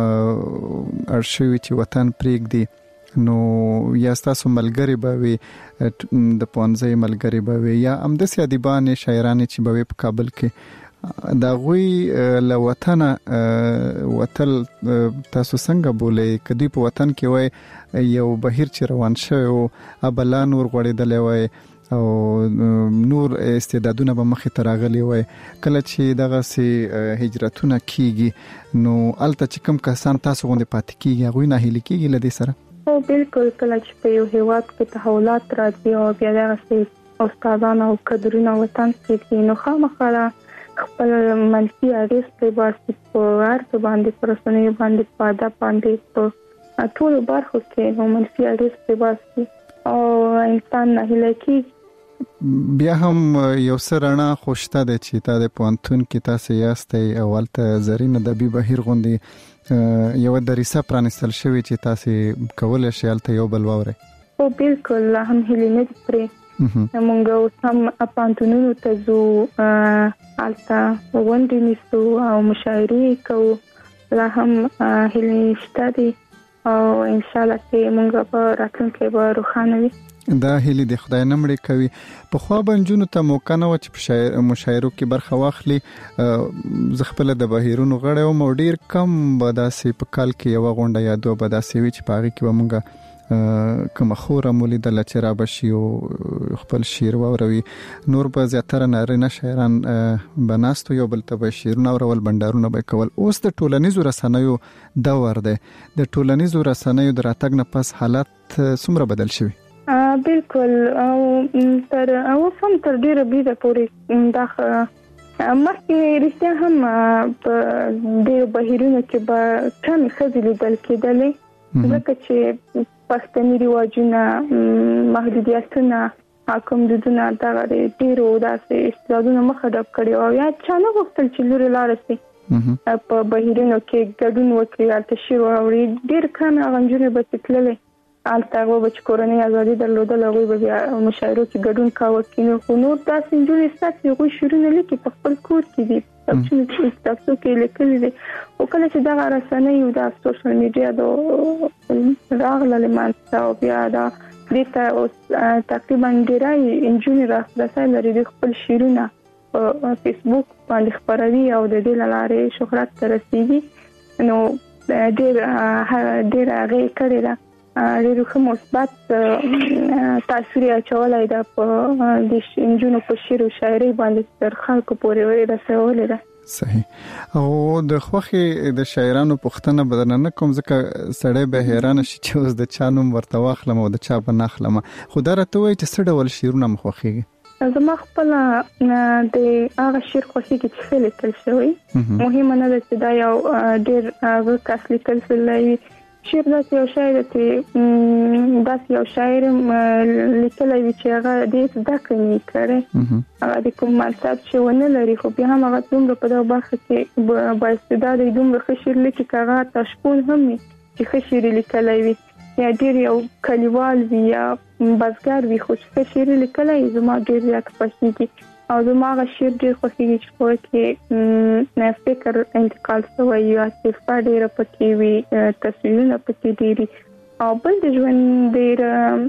اړ شوي چې وطن پرېږدي نو یا ستاسو ملګري به وي د پوهنځي ملګري به وي یا همداسې ادیبانې شاعرانې چې به وي په کابل کې د هغوی له وطنه وتل تاسو څنګه بولئ که دوی په وطن کې وای یو بهیر چې روان شوی و ابلا نور غوړېدلی وای او نور استعدادونه به مخې ته راغلي وای کله چې دغسې هجرتونه کیږي نو هلته چې کوم کسان تاسو غوندې پاتې کیږي هغوی ناهیلي کیږي له دې سره او بالکل کله چې په یو هیواد کې تحولات راځي او بیا دغسې استادان او کدرونه وطن پرېږدي نو خامخا خپل منفي اغېز پرې باسي په عرض باندې په رسنیو باندې په ادب باندې په ټولو برخو کې نو منفي اغېز پرې باسي او انسان ناهیلی کېږي بیا هم یو څه رڼا خو شته دی چې تا د پوهنتون کې تاسې یاستئ او هلته زرین ادبي بهیر غوندې یوه دریڅه پرانیستل شوې چې تاسې کولی شئ هلته یو بل واورئ او بالکل لا هم هیلې نه دي پرې مونږ اوس هم پوهنتونونو ته ځو هلته غونډې نیسو او مشاعرې کوو لا هم هیلې شته دي او ان شاء الله چې موږ په راتلونکي به روښانه وي. دا هلي د خدای نمړې کوي. په خوا بنجونو ته موقع نه و چې په مشاعرو کې برخه واخلي. زغپل د بهیرونو غړې او موډیر کم بداسې په کال کې یو غونډه یا دوه بداسې وی چې پاغي کې ومنګه کوم خوره مولي د لچرا بشي او خپل شعر وروي. نور په زیاتره نارینه شاعران بناستو یو بل ته شعرونه اورول بندارونه به کول. اوس د ټولنیزو رسنیو دور دی. د ټولنیزو رسنیو د راتګ نه پس حالت څومره بدل شوی؟ بالکل او تر ډیره بیره پورې دا مخکې رښتیا هم په ډیرو بهیرونو کې به کمې ښځې لیدل کېدلې ځکه چې پښتني رواجونه محدودیتونه حاکم دودونه دغه ډیرو داسې استعدادونه مخه ډب کړي او یا چا نه غوښتل چې لوري لاړه شي په بهیرونو کې ګډون وکړي هلته شعر واوري. ډېر کم هغه نجونې به چې تللې هلته هغوی به چې کورنۍ ازادي درلودله هغوی به بیا مشاعرو کې ګډون کاوه کینو. خو نور داسې نجونې شته چې هغوی شعرونه لیکي په خپل کور کې دي کتابچو کې لیکلي دي. خو کله چې دغه رسنۍ او د سوشل میډیا د راغله منځته او بیا دا دې ته تقریبا ډېری نجونې راسرسی لري د خپل شعرونه په فیسبوک باندې خپروي او د دې له لارې شهرت ته رسېږي. نو ډېر هغې کړې ده ډېر ښه مثبت تاثیر اچولی ده په د نجونو په شعر او شاعرۍ باندې تر خلکو پورې رسولې ده. صحیح. او د خوخي د شاعرانو پښتنه بدنه نه کوم ځکه سړی به حیران شي چې اوس د چا نوم ورته واخلم او د چا په ناخلم. خو دا راته وایي چې څه ډول شعرونه مخوخيږي؟ زما خپل د هغه شعر خوښيږي چې څه لیکل شوی. مهمه نه ده چې دا یو ډېر هغه کس لیکل شوی شعر داسې یو شاعر چې داسې یو شاعر لیکلی وي چې هغه ډېر زده کړې نه کړی هغه د کوم منصب چې ونه لري خو بیا هم هغه دومره په دغه برخه کې بااستعداده دومره ښه شعر لیکي که هغه تشپون هم وي چې ښه شعر لیکلی وي یا ډېر یو کلیوال وي یا بزګر وي خو چې ښه شعر لیکلی زما ډېر زیات خوښېږي. او زما هغه شعر ډېر خوښېږي چې په کې فکر انتقال شوی یا صفه ډېره پکې وي تصویرونه پکې ډېري او بل د ژوند ډېر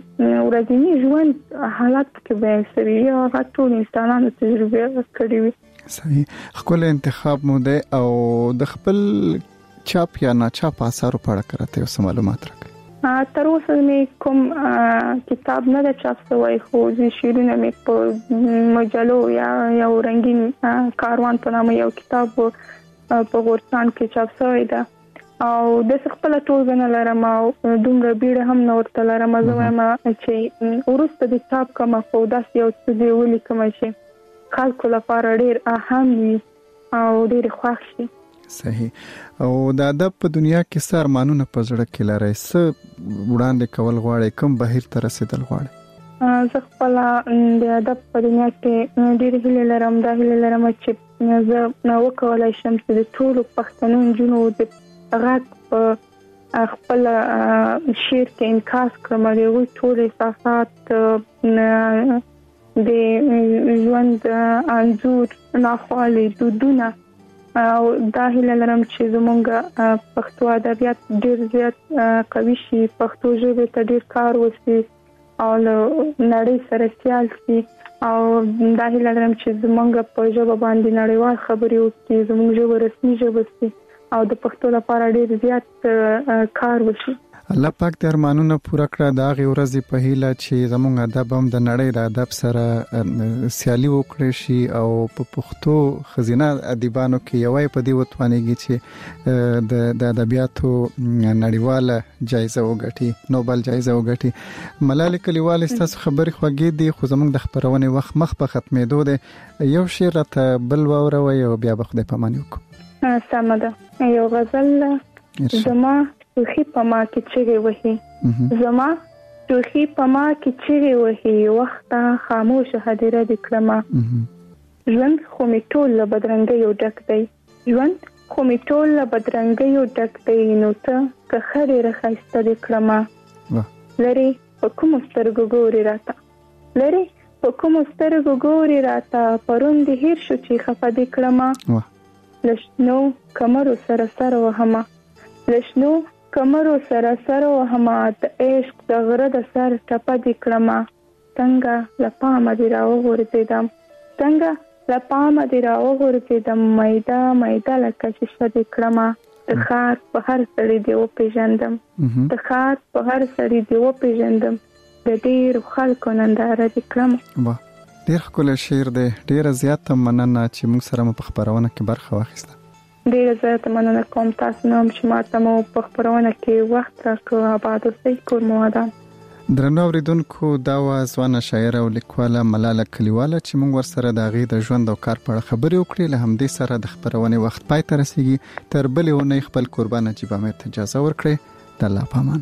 ورځني ژوند حالات پکې بیان شوي یا هغه ټول انسانانو تجربه کړې وي. صحیح. ښکلی انتخاب مو دی او د خپل چاپ یا ناچاپ اثارو په اړه راته یو څه معلومات راکړئ. تر اوسه مې کوم کتاب نه ده چاپ شوی خو زه شعرونه مې په مجلو یا یو رنګین کاروان په نامه یو کتاب په غورستان کې چاپ شوی ده او د خپل ټولګه نه لرم او دومره بیړه هم نه ورته لرم. زه وایم چې وروسته د چاپ کوم خو داسې یو څه دی ولیکم چې خلکو لپاره ډېر اهم وي او ډېر خوښ شي. صحیح. او د ادب په دنیا کې څه ارمانونه په زړه کې لرئ؟ څه وړاندې کول غواړئ؟ کوم بهیر ته رسیدل غواړئ؟ زه خپل د ادب په دنیا کې ډېر هیله لرم. دا هیله لرم چې زه وکولای شم چې د ټولو پښتنو نجونو د غږ په خپل شعر کې انعکاس کړم. د هغوی ټول احساسات د ژوند انځور ناخوالې دودونه او دا هیله لرم چې زمونږ پښتو ادبیات ډېر زیات قوي شي پښتو ژبې ته ډېر کار وشي او نړۍ سره سیال شي او دا هیله لرم چې زمونږ په ژبه باندې نړیوال خبرې وکړي زمونږ ژبه رسمي ژبه شي او د پښتو لپاره ډېر زیات کار وشي. الله پاک د ارمانونو پوره کړه. دا غي ورځي په هیله چې زموږ ادب هم د نړۍ د ادب سره سیالي وکړي شي او په پښتو خزینه ادیبانو کې یوې په دی وتوانېږي چې د ادبیاتو نړیواله جایزه وګټي نوبل جایزه وګټي. ملالۍ کلیوال تاسو خبرې خوږې دي خو زموږ د خبرونې وخت مخ په ختمېدو دی. یو شعر ته بل وروي او بیا به خدای پامان وکړو. سمه ده. یو غزل زما توخی پما کې چیرې وهي زما توخی پما کې چیرې وهي وخته خاموش هدیره د کلمه ژوند خو می ټول له بدرنګیو ډک دی ژوند خو می ټول له بدرنګیو ډک دی نو ته که خړې راخایسته د کلمه لری په کوم سترګو ګوري راته لری په کوم سترګو ګوري راته پرون د هیر شو چې خفه د کلمه لشنو کمرو سره سره وهمه لشنو کمرو سره سره وهما د عشق د غره د سر ټپه دې کړمه څنګه له پامه دې راوغورځېدم څنګه له پامه دې راوغورځېدم میده میده لکه شیشه دې کړمه د ښار په هر سړي دې وپېژندم د ښار په هر سړي دې وپېژندم د ډېرو خلکو ننداره دې کړمه. ډېر ښکلی شعر دی. ډېره زیاته مننه چې موږ سره مو په خپرونه کې برخه واخیسته. ډېره زیاته مننه کوم تاسو نه چې ماته مو په خپرونه کې وخت راکړو. آباد اوسئ، کور مو ودان. درنو اوریدونکو، دا وه ځوانه شاعره او لیکواله ملاله کلیواله چې موږ ورسره د هغې د ژوند او کار په اړه خبرې وکړې. له همدې سره د خپرونې وخت پای ته رسیږي. تر بلې اونۍ خپل قربان نجیب امیر ته اجازه ورکړئ. د الله په امان.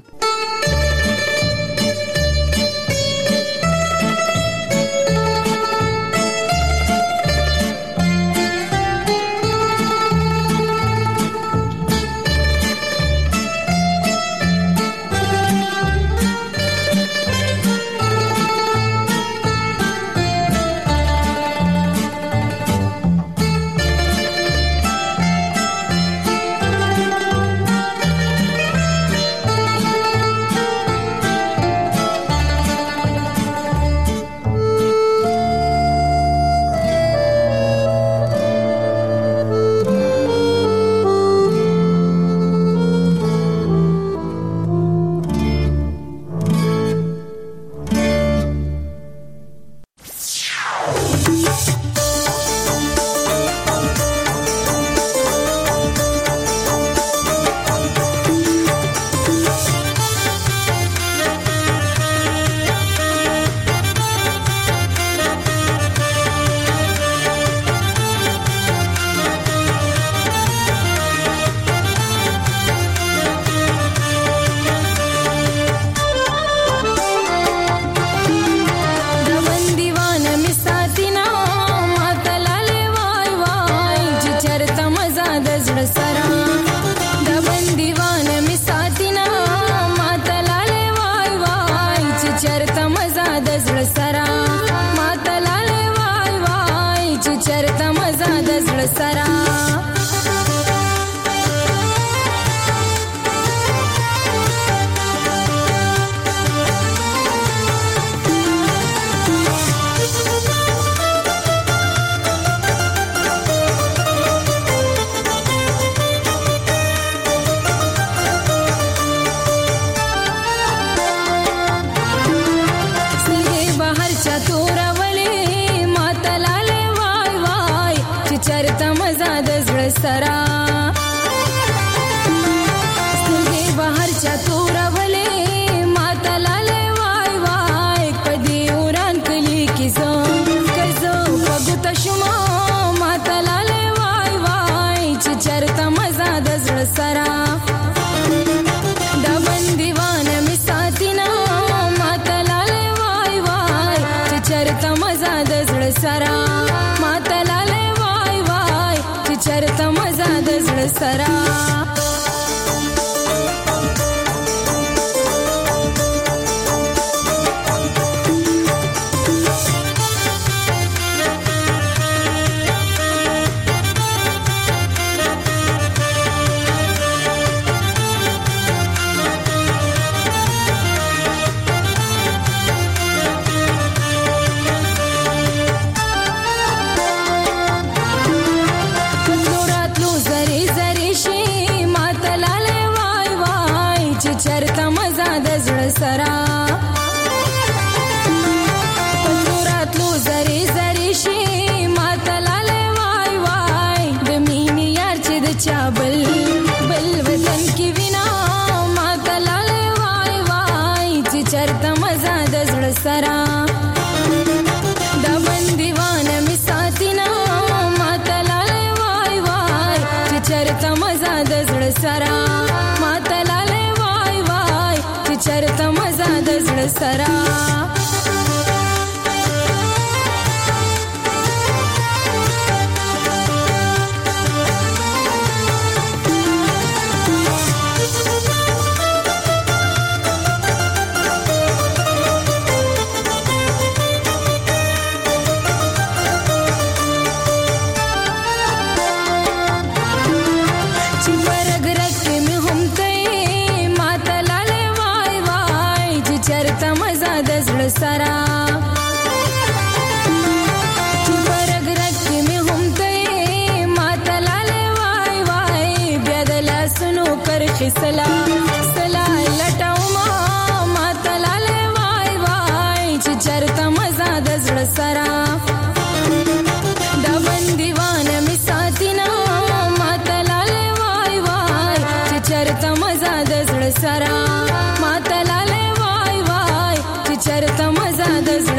چې ورګ رکه مې هم ته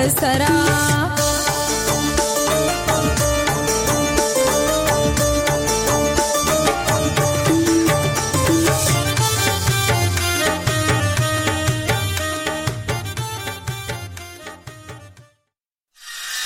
سرا